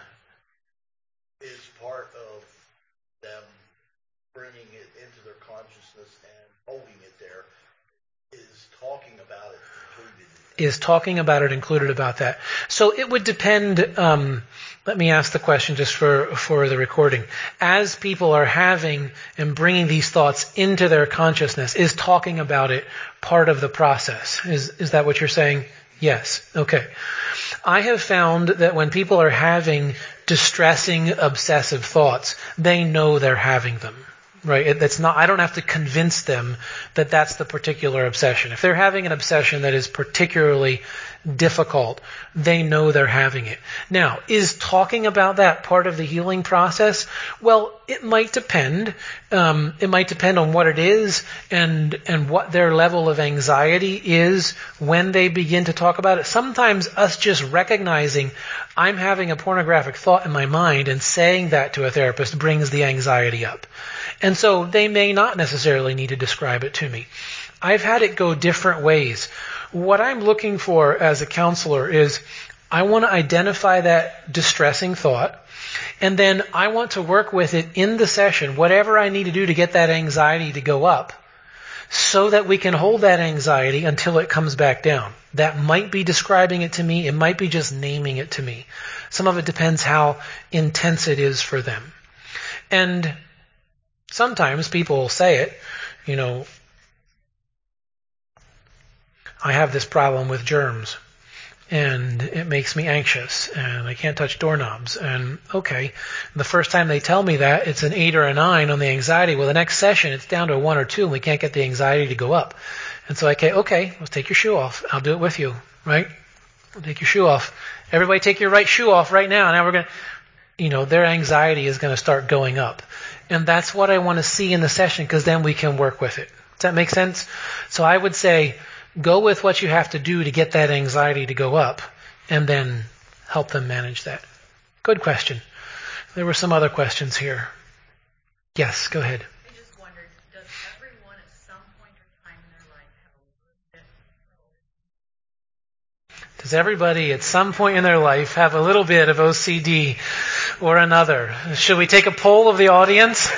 Is part of them bringing it into their consciousness and holding it there, is talking about it included in it? Is talking about it included about that? So it would depend. Um, let me ask the question just for, for the recording. As people are having and bringing these thoughts into their consciousness, is talking about it part of the process? Is, is that what you're saying? Yes. Okay. I have found that when people are having distressing, obsessive thoughts, they know they're having them. Right? It, that's not, I don't have to convince them that that's the particular obsession. If they're having an obsession that is particularly difficult, they know they're having it. Now, is talking about that part of the healing process? Well, it might depend. Um, it might depend on what it is and and what their level of anxiety is when they begin to talk about it. Sometimes us just recognizing I'm having a pornographic thought in my mind and saying that to a therapist brings the anxiety up. And so they may not necessarily need to describe it to me. I've had it go different ways. What I'm looking for as a counselor is I want to identify that distressing thought, And then I want to work with it in the session, whatever I need to do to get that anxiety to go up, so that we can hold that anxiety until it comes back down. That might be describing it to me. It might be just naming it to me. Some of it depends how intense it is for them. And sometimes people will say it, you know, I have this problem with germs, and it makes me anxious, and I can't touch doorknobs. And okay, the first time they tell me that, it's an eight or a nine on the anxiety. Well, the next session, it's down to a one or two, and we can't get the anxiety to go up. And so I say, okay, let's take your shoe off. I'll do it with you, right? I'll take your shoe off. Everybody take your right shoe off right now. Now we're going to, you know, their anxiety is going to start going up. And that's what I want to see in the session, because then we can work with it. Does that make sense? So I would say, go with what you have to do to get that anxiety to go up, and then help them manage that. Good question. There were some other questions here. Yes, go ahead. I just wondered, does everyone at some point or time in their life have a little bit of O C D? Does everybody at some point in their life have a little bit of O C D or another? Should we take a poll of the audience?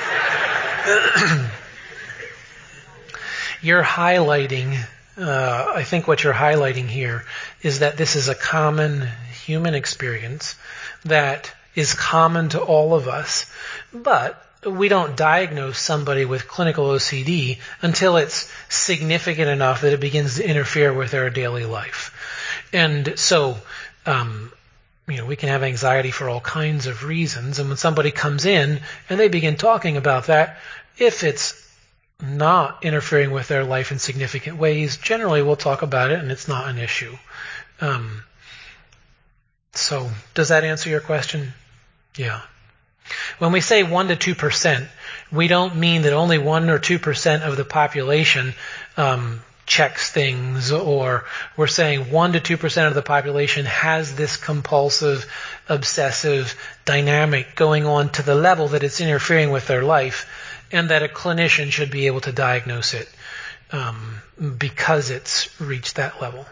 You're highlighting Uh, I think what you're highlighting here is that this is a common human experience that is common to all of us, but we don't diagnose somebody with clinical O C D until it's significant enough that it begins to interfere with their daily life. And so, um, you know, we can have anxiety for all kinds of reasons, and when somebody comes in and they begin talking about that, if it's not interfering with their life in significant ways, generally we'll talk about it and it's not an issue. Um, so does that answer your question? Yeah. When we say one to two percent, we don't mean that only one or two percent of the population um, checks things, or we're saying one to two percent of the population has this compulsive, obsessive dynamic going on to the level that it's interfering with their life, and that a clinician should be able to diagnose it um, because it's reached that level.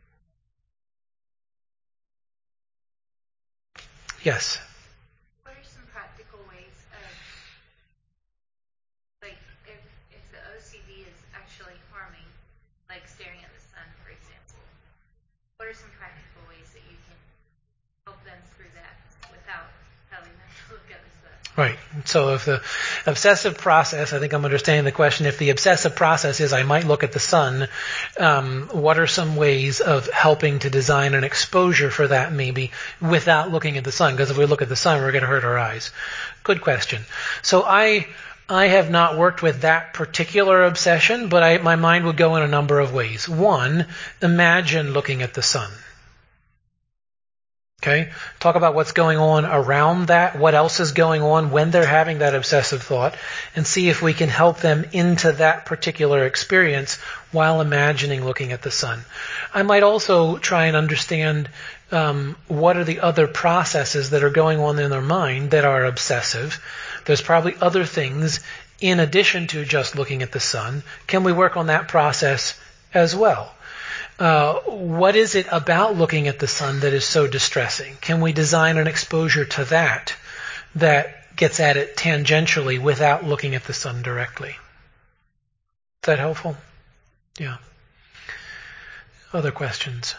Yes? What are some practical ways of, like, if, if the O C D is actually harming, like staring at the sun, for example, what are some practical ways that you can help them through that without having them to look at the sun? Right. So if the obsessive process, I think I'm understanding the question, if the obsessive process is I might look at the sun, um, what are some ways of helping to design an exposure for that maybe without looking at the sun? Because if we look at the sun, we're going to hurt our eyes. Good question. So I I have not worked with that particular obsession, but I, my mind would go in a number of ways. One, imagine looking at the sun. Okay? Talk about what's going on around that, what else is going on when they're having that obsessive thought, and see if we can help them into that particular experience while imagining looking at the sun. I might also try and understand um, what are the other processes that are going on in their mind that are obsessive. There's probably other things in addition to just looking at the sun. Can we work on that process as well? Uh, what is it about looking at the sun that is so distressing? Can we design an exposure to that that gets at it tangentially without looking at the sun directly? Is that helpful? Yeah. Other questions?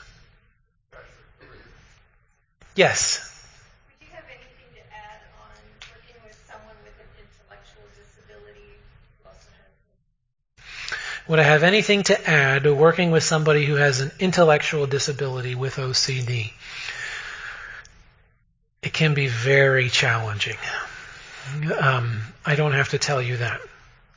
Yes. Would you have anything to add on working with someone with an intellectual disability who also has? Would I have anything to add to working with somebody who has an intellectual disability with O C D? It can be very challenging. Um, I don't have to tell you that.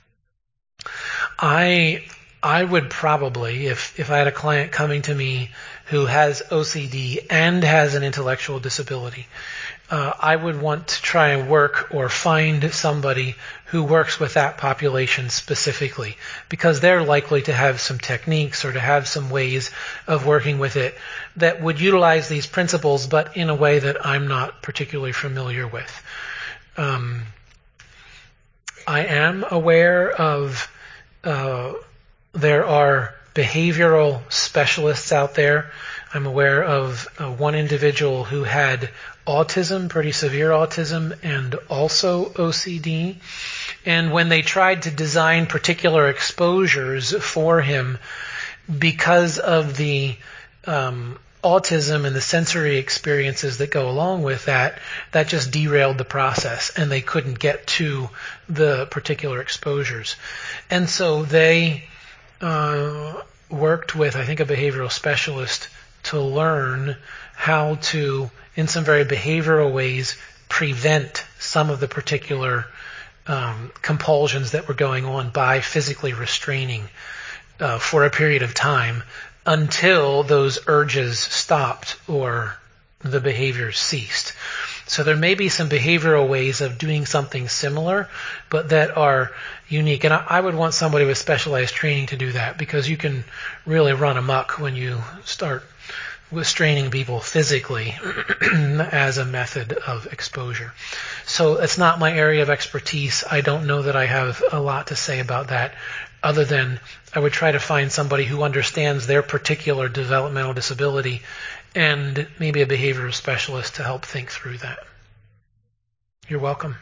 I I would probably, if, if I had a client coming to me who has O C D and has an intellectual disability, uh, I would want to try and work or find somebody who works with that population specifically, because they're likely to have some techniques or to have some ways of working with it that would utilize these principles, but in a way that I'm not particularly familiar with. Um, I am aware of uh, there are behavioral specialists out there. I'm aware of uh, one individual who had autism, pretty severe autism, and also O C D. And when they tried to design particular exposures for him, because of the um, autism and the sensory experiences that go along with that, that just derailed the process, and they couldn't get to the particular exposures. And so they uh, worked with, I think, a behavioral specialist to learn how to, in some very behavioral ways, prevent some of the particular um, compulsions that were going on by physically restraining uh, for a period of time until those urges stopped or the behaviors ceased. So there may be some behavioral ways of doing something similar, but that are unique. And I, I would want somebody with specialized training to do that, because you can really run amok when you start restraining people physically as a method of exposure. So it's not my area of expertise. I don't know that I have a lot to say about that, other than I would try to find somebody who understands their particular developmental disability and maybe a behavioral specialist to help think through that. You're welcome.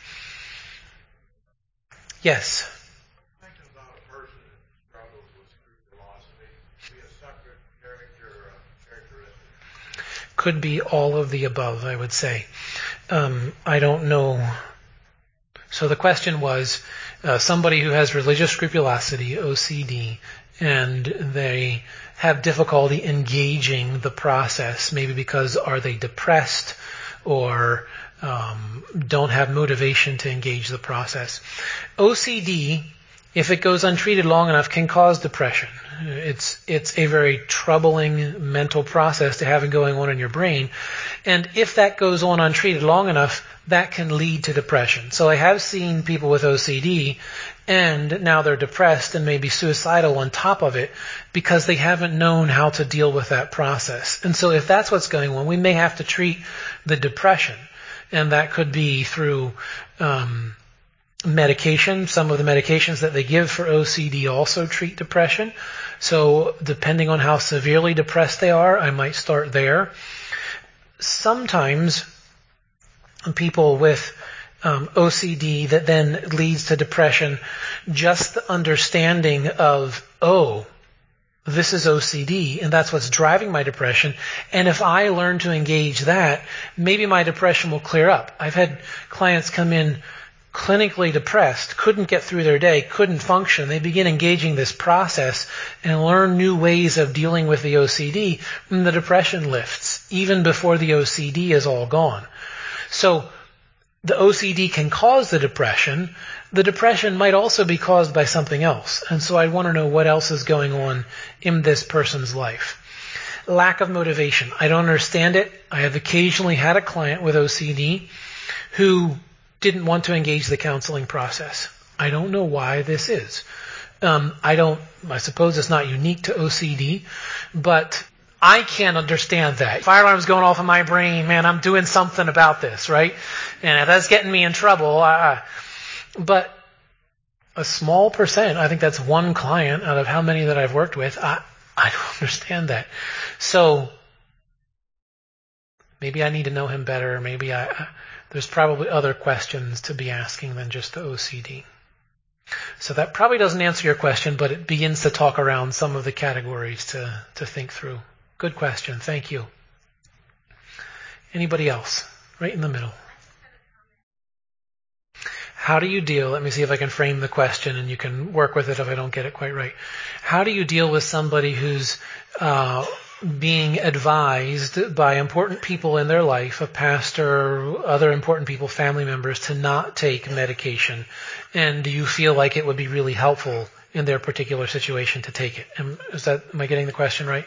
Yes? Thinking about a person that struggles with scrupulosity, be a separate character, uh, characteristic. Could be all of the above, I would say. Um, I don't know. So the question was, uh, somebody who has religious scrupulosity, O C D, and they have difficulty engaging the process, maybe because are they depressed or um, don't have motivation to engage the process. O C D, if it goes untreated long enough, can cause depression. It's it's a very troubling mental process to have it going on in your brain. And if that goes on untreated long enough, that can lead to depression. So I have seen people with O C D, and now they're depressed and maybe suicidal on top of it because they haven't known how to deal with that process. And so if that's what's going on, we may have to treat the depression. And that could be through um, medication. Some of the medications that they give for O C D also treat depression. So depending on how severely depressed they are, I might start there. Sometimes people with um, O C D that then leads to depression, just the understanding of, oh, this is O C D, and that's what's driving my depression. And if I learn to engage that, maybe my depression will clear up. I've had clients come in clinically depressed, couldn't get through their day, couldn't function. They begin engaging this process and learn new ways of dealing with the O C D, and the depression lifts, even before the O C D is all gone. So the O C D can cause the depression. The depression might also be caused by something else. And so I want to know what else is going on in this person's life. Lack of motivation. I don't understand it. I have occasionally had a client with O C D who didn't want to engage the counseling process. I don't know why this is. Um, I don't, I suppose it's not unique to O C D, but I can't understand that. Fire alarm's going off in my brain, man, I'm doing something about this, right? And if that's getting me in trouble, uh, but a small percent, I think that's one client out of how many that I've worked with, I, I don't understand that. So maybe I need to know him better. Maybe I, there's probably other questions to be asking than just the O C D. So that probably doesn't answer your question, but it begins to talk around some of the categories to, to think through. Good question. Thank you. Anybody else? Right in the middle. How do you deal, let me see if I can frame the question and you can work with it if I don't get it quite right. How do you deal with somebody who's uh, being advised by important people in their life, a pastor, other important people, family members, to not take medication? And do you feel like it would be really helpful in their particular situation to take it? Am, is that, am I getting the question right?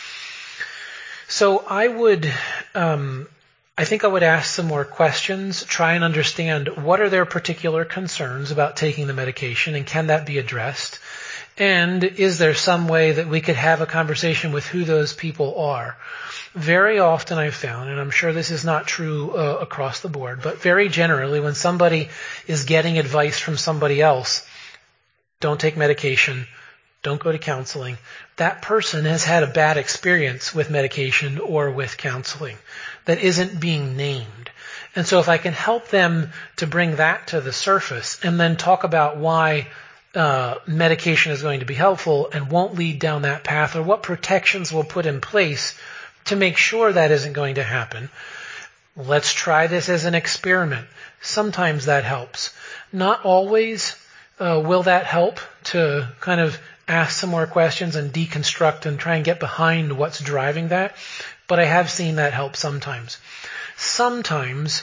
So I would, um, I think I would ask some more questions, try and understand what are their particular concerns about taking the medication, and can that be addressed? And is there some way that we could have a conversation with who those people are? Very often I've found, and I'm sure this is not true uh, across the board, but very generally when somebody is getting advice from somebody else, don't take medication, don't go to counseling, that person has had a bad experience with medication or with counseling that isn't being named. And so if I can help them to bring that to the surface and then talk about why uh, medication is going to be helpful and won't lead down that path, or what protections we'll put in place to make sure that isn't going to happen. Let's try this as an experiment. Sometimes that helps. Not always uh, will that help to kind of ask some more questions and deconstruct and try and get behind what's driving that. But I have seen that help sometimes. Sometimes,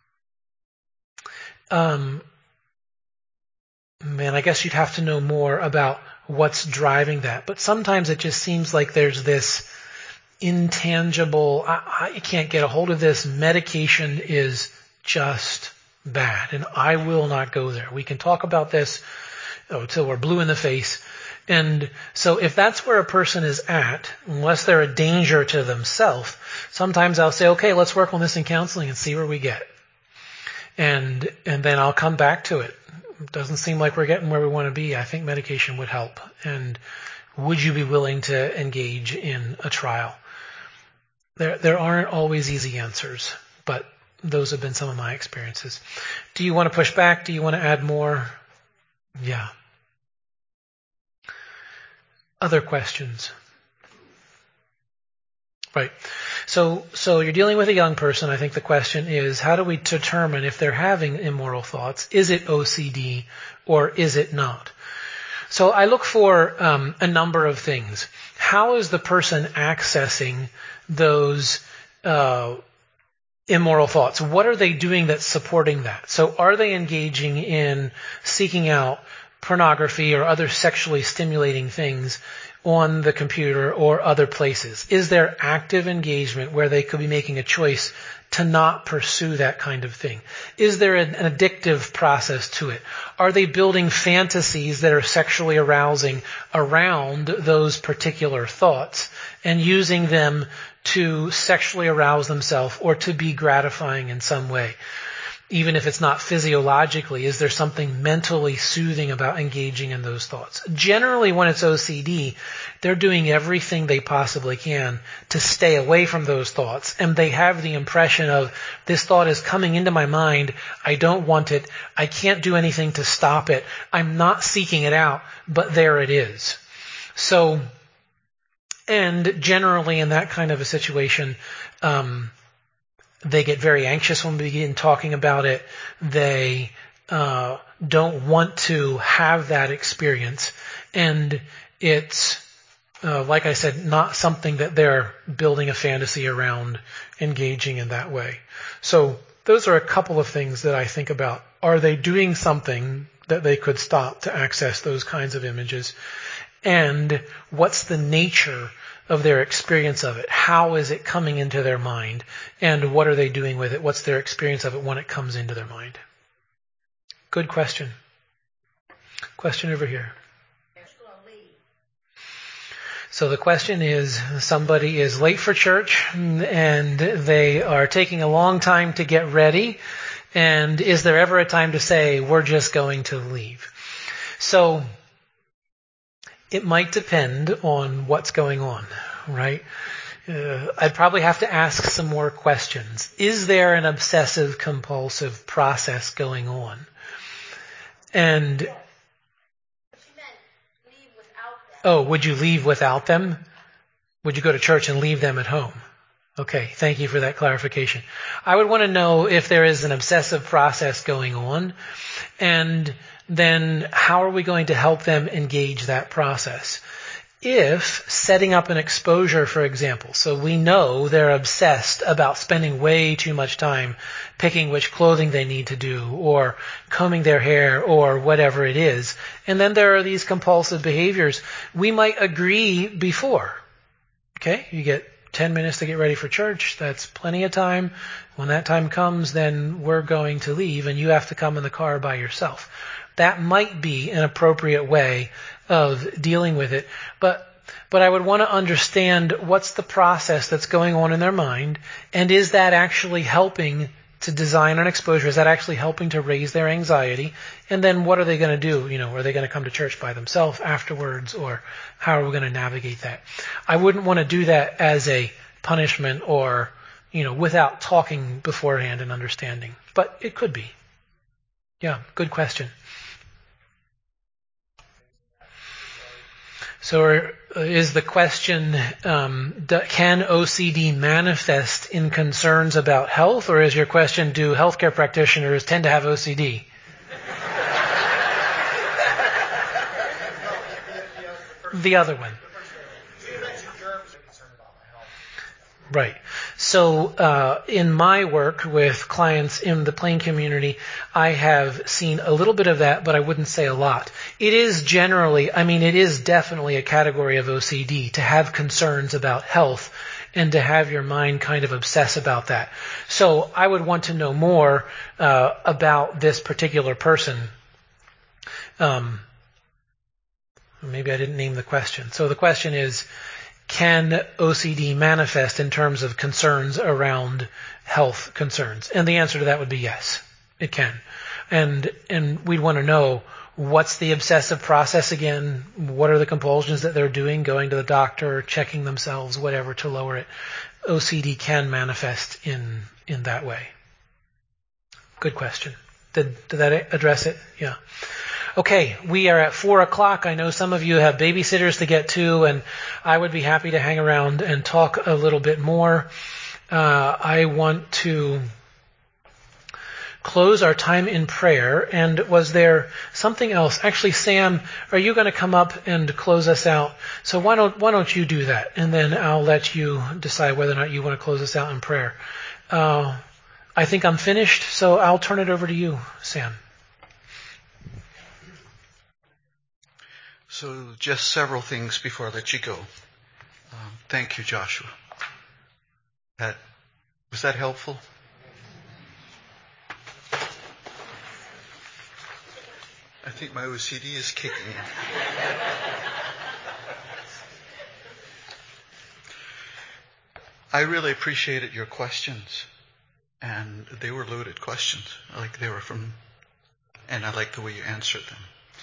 um, man, I guess you'd have to know more about what's driving that. But sometimes it just seems like there's this intangible, I, I can't get a hold of this. Medication is just bad, and I will not go there. We can talk about this oh, till we're blue in the face. And so if that's where a person is at, unless they're a danger to themselves, sometimes I'll say, okay, let's work on this in counseling and see where we get. And and then I'll come back to it. It doesn't seem like we're getting where we want to be. I think medication would help. And would you be willing to engage in a trial? There there aren't always easy answers, but those have been some of my experiences. Do you want to push back? Do you want to add more? Yeah. Other questions? Right. So, so you're dealing with a young person. I think the question is, how do we determine if they're having immoral thoughts? Is it O C D or is it not? So I look for um, a number of things. How is the person accessing those uh, immoral thoughts? What are they doing that's supporting that? So are they engaging in seeking out pornography or other sexually stimulating things on the computer or other places? Is there active engagement where they could be making a choice to not pursue that kind of thing? Is there an addictive process to it? Are they building fantasies that are sexually arousing around those particular thoughts and using them to sexually arouse themselves or to be gratifying in some way? Even if it's not physiologically, is there something mentally soothing about engaging in those thoughts? Generally, when it's O C D, they're doing everything they possibly can to stay away from those thoughts. And they have the impression of, this thought is coming into my mind. I don't want it. I can't do anything to stop it. I'm not seeking it out, but there it is. So, and generally in that kind of a situation, um, they get very anxious when we begin talking about it. They uh, don't want to have that experience. And it's, uh, like I said, not something that they're building a fantasy around engaging in that way. So those are a couple of things that I think about. Are they doing something that they could stop to access those kinds of images? And what's the nature of their experience of it? How is it coming into their mind? And what are they doing with it? What's their experience of it when it comes into their mind? Good question. Question over here. So the question is, somebody is late for church and they are taking a long time to get ready. And is there ever a time to say, we're just going to leave? So it might depend on what's going on, right? Uh, I'd probably have to ask some more questions. Is there an obsessive compulsive process going on? And oh, would you leave without them? Would you go to church and leave them at home? Okay, thank you for that clarification. I would want to know if there is an obsessive process going on, and then how are we going to help them engage that process? If setting up an exposure, for example, so we know they're obsessed about spending way too much time picking which clothing they need to do or combing their hair or whatever it is, and then there are these compulsive behaviors, we might agree before. Okay, you get ten minutes to get ready for church. That's plenty of time. When that time comes, then we're going to leave and you have to come in the car by yourself. That might be an appropriate way of dealing with it. But but I would want to understand what's the process that's going on in their mind, and is that actually helping to design an exposure. Is that actually helping to raise their anxiety? And then what are they going to do? You know, are they going to come to church by themselves afterwards, or how are we going to navigate that? I wouldn't want to do that as a punishment or, you know, without talking beforehand and understanding. But it could be. Yeah, good question. So is the question, um, can O C D manifest in concerns about health, or is your question, do healthcare practitioners tend to have O C D? The other one. Right. So uh, in my work with clients in the plain community, I have seen a little bit of that, but I wouldn't say a lot. It is generally, I mean, it is definitely a category of O C D to have concerns about health and to have your mind kind of obsess about that. So I would want to know more uh, about this particular person. Um, maybe I didn't name the question. So the question is, can O C D manifest in terms of concerns around health concerns? And the answer to that would be yes, it can. And and we'd want to know, what's the obsessive process again? What are the compulsions that they're doing, going to the doctor, checking themselves, whatever, to lower it? O C D can manifest in in that way. Good question. Did, did that address it? Yeah. Okay, we are at four o'clock. I know some of you have babysitters to get to, and I would be happy to hang around and talk a little bit more. Uh, I want to close our time in prayer. And was there something else? Actually, Sam, are you going to come up and close us out? So why don't why don't you do that, and then I'll let you decide whether or not you want to close us out in prayer. Uh, I think I'm finished, so I'll turn it over to you, Sam. So just several things before I let you go. Um, thank you, Joshua. That, was that helpful? I think my O C D is kicking in. I really appreciated your questions, and they were loaded questions. Like they were from, and I like the way you answered them.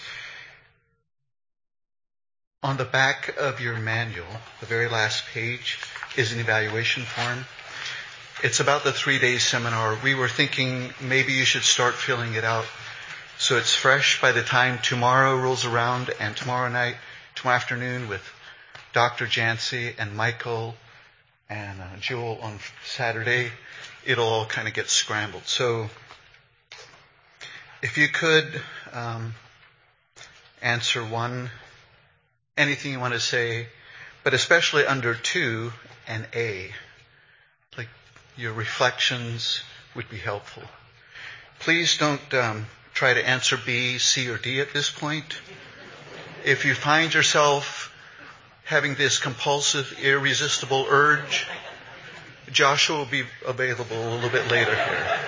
On the back of your manual, the very last page, is an evaluation form. It's about the three-day seminar. We were thinking maybe you should start filling it out so it's fresh by the time tomorrow rolls around, and tomorrow night, tomorrow afternoon with Doctor Jancy and Michael and uh, Jewel on Saturday, it'll all kind of get scrambled. So if you could um, answer one, anything you want to say, but especially under two and A, like your reflections would be helpful. Please don't um, try to answer B, C, or D at this point. If you find yourself having this compulsive, irresistible urge, Joshua will be available a little bit later here.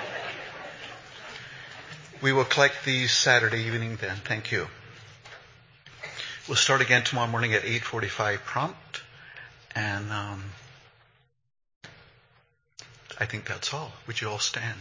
We will collect these Saturday evening then. Thank you. We'll start again tomorrow morning at eight forty-five prompt. And um, I think that's all. Would you all stand?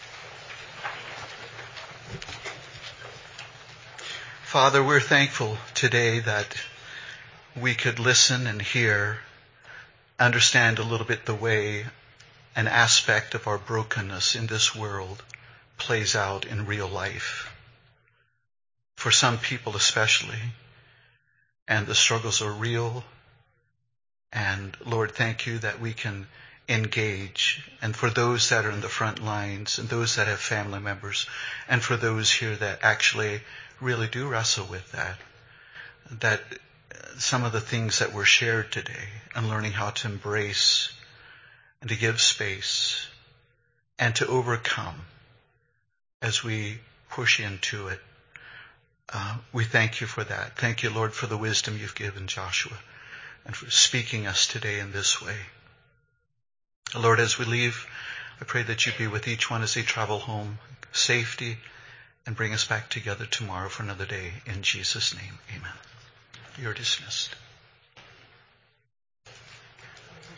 Father, we're thankful today that we could listen and hear, understand a little bit the way an aspect of our brokenness in this world plays out in real life. For some people especially. And the struggles are real. And Lord, thank you that we can engage. And for those that are in the front lines, and those that have family members, and for those here that actually really do wrestle with that, that some of the things that were shared today, and learning how to embrace and to give space and to overcome as we push into it. Uh, we thank you for that. Thank you, Lord, for the wisdom you've given Joshua and for speaking us today in this way. Lord, as we leave, I pray that you be with each one as they travel home, safety, and bring us back together tomorrow for another day. In Jesus' name, amen. You're dismissed.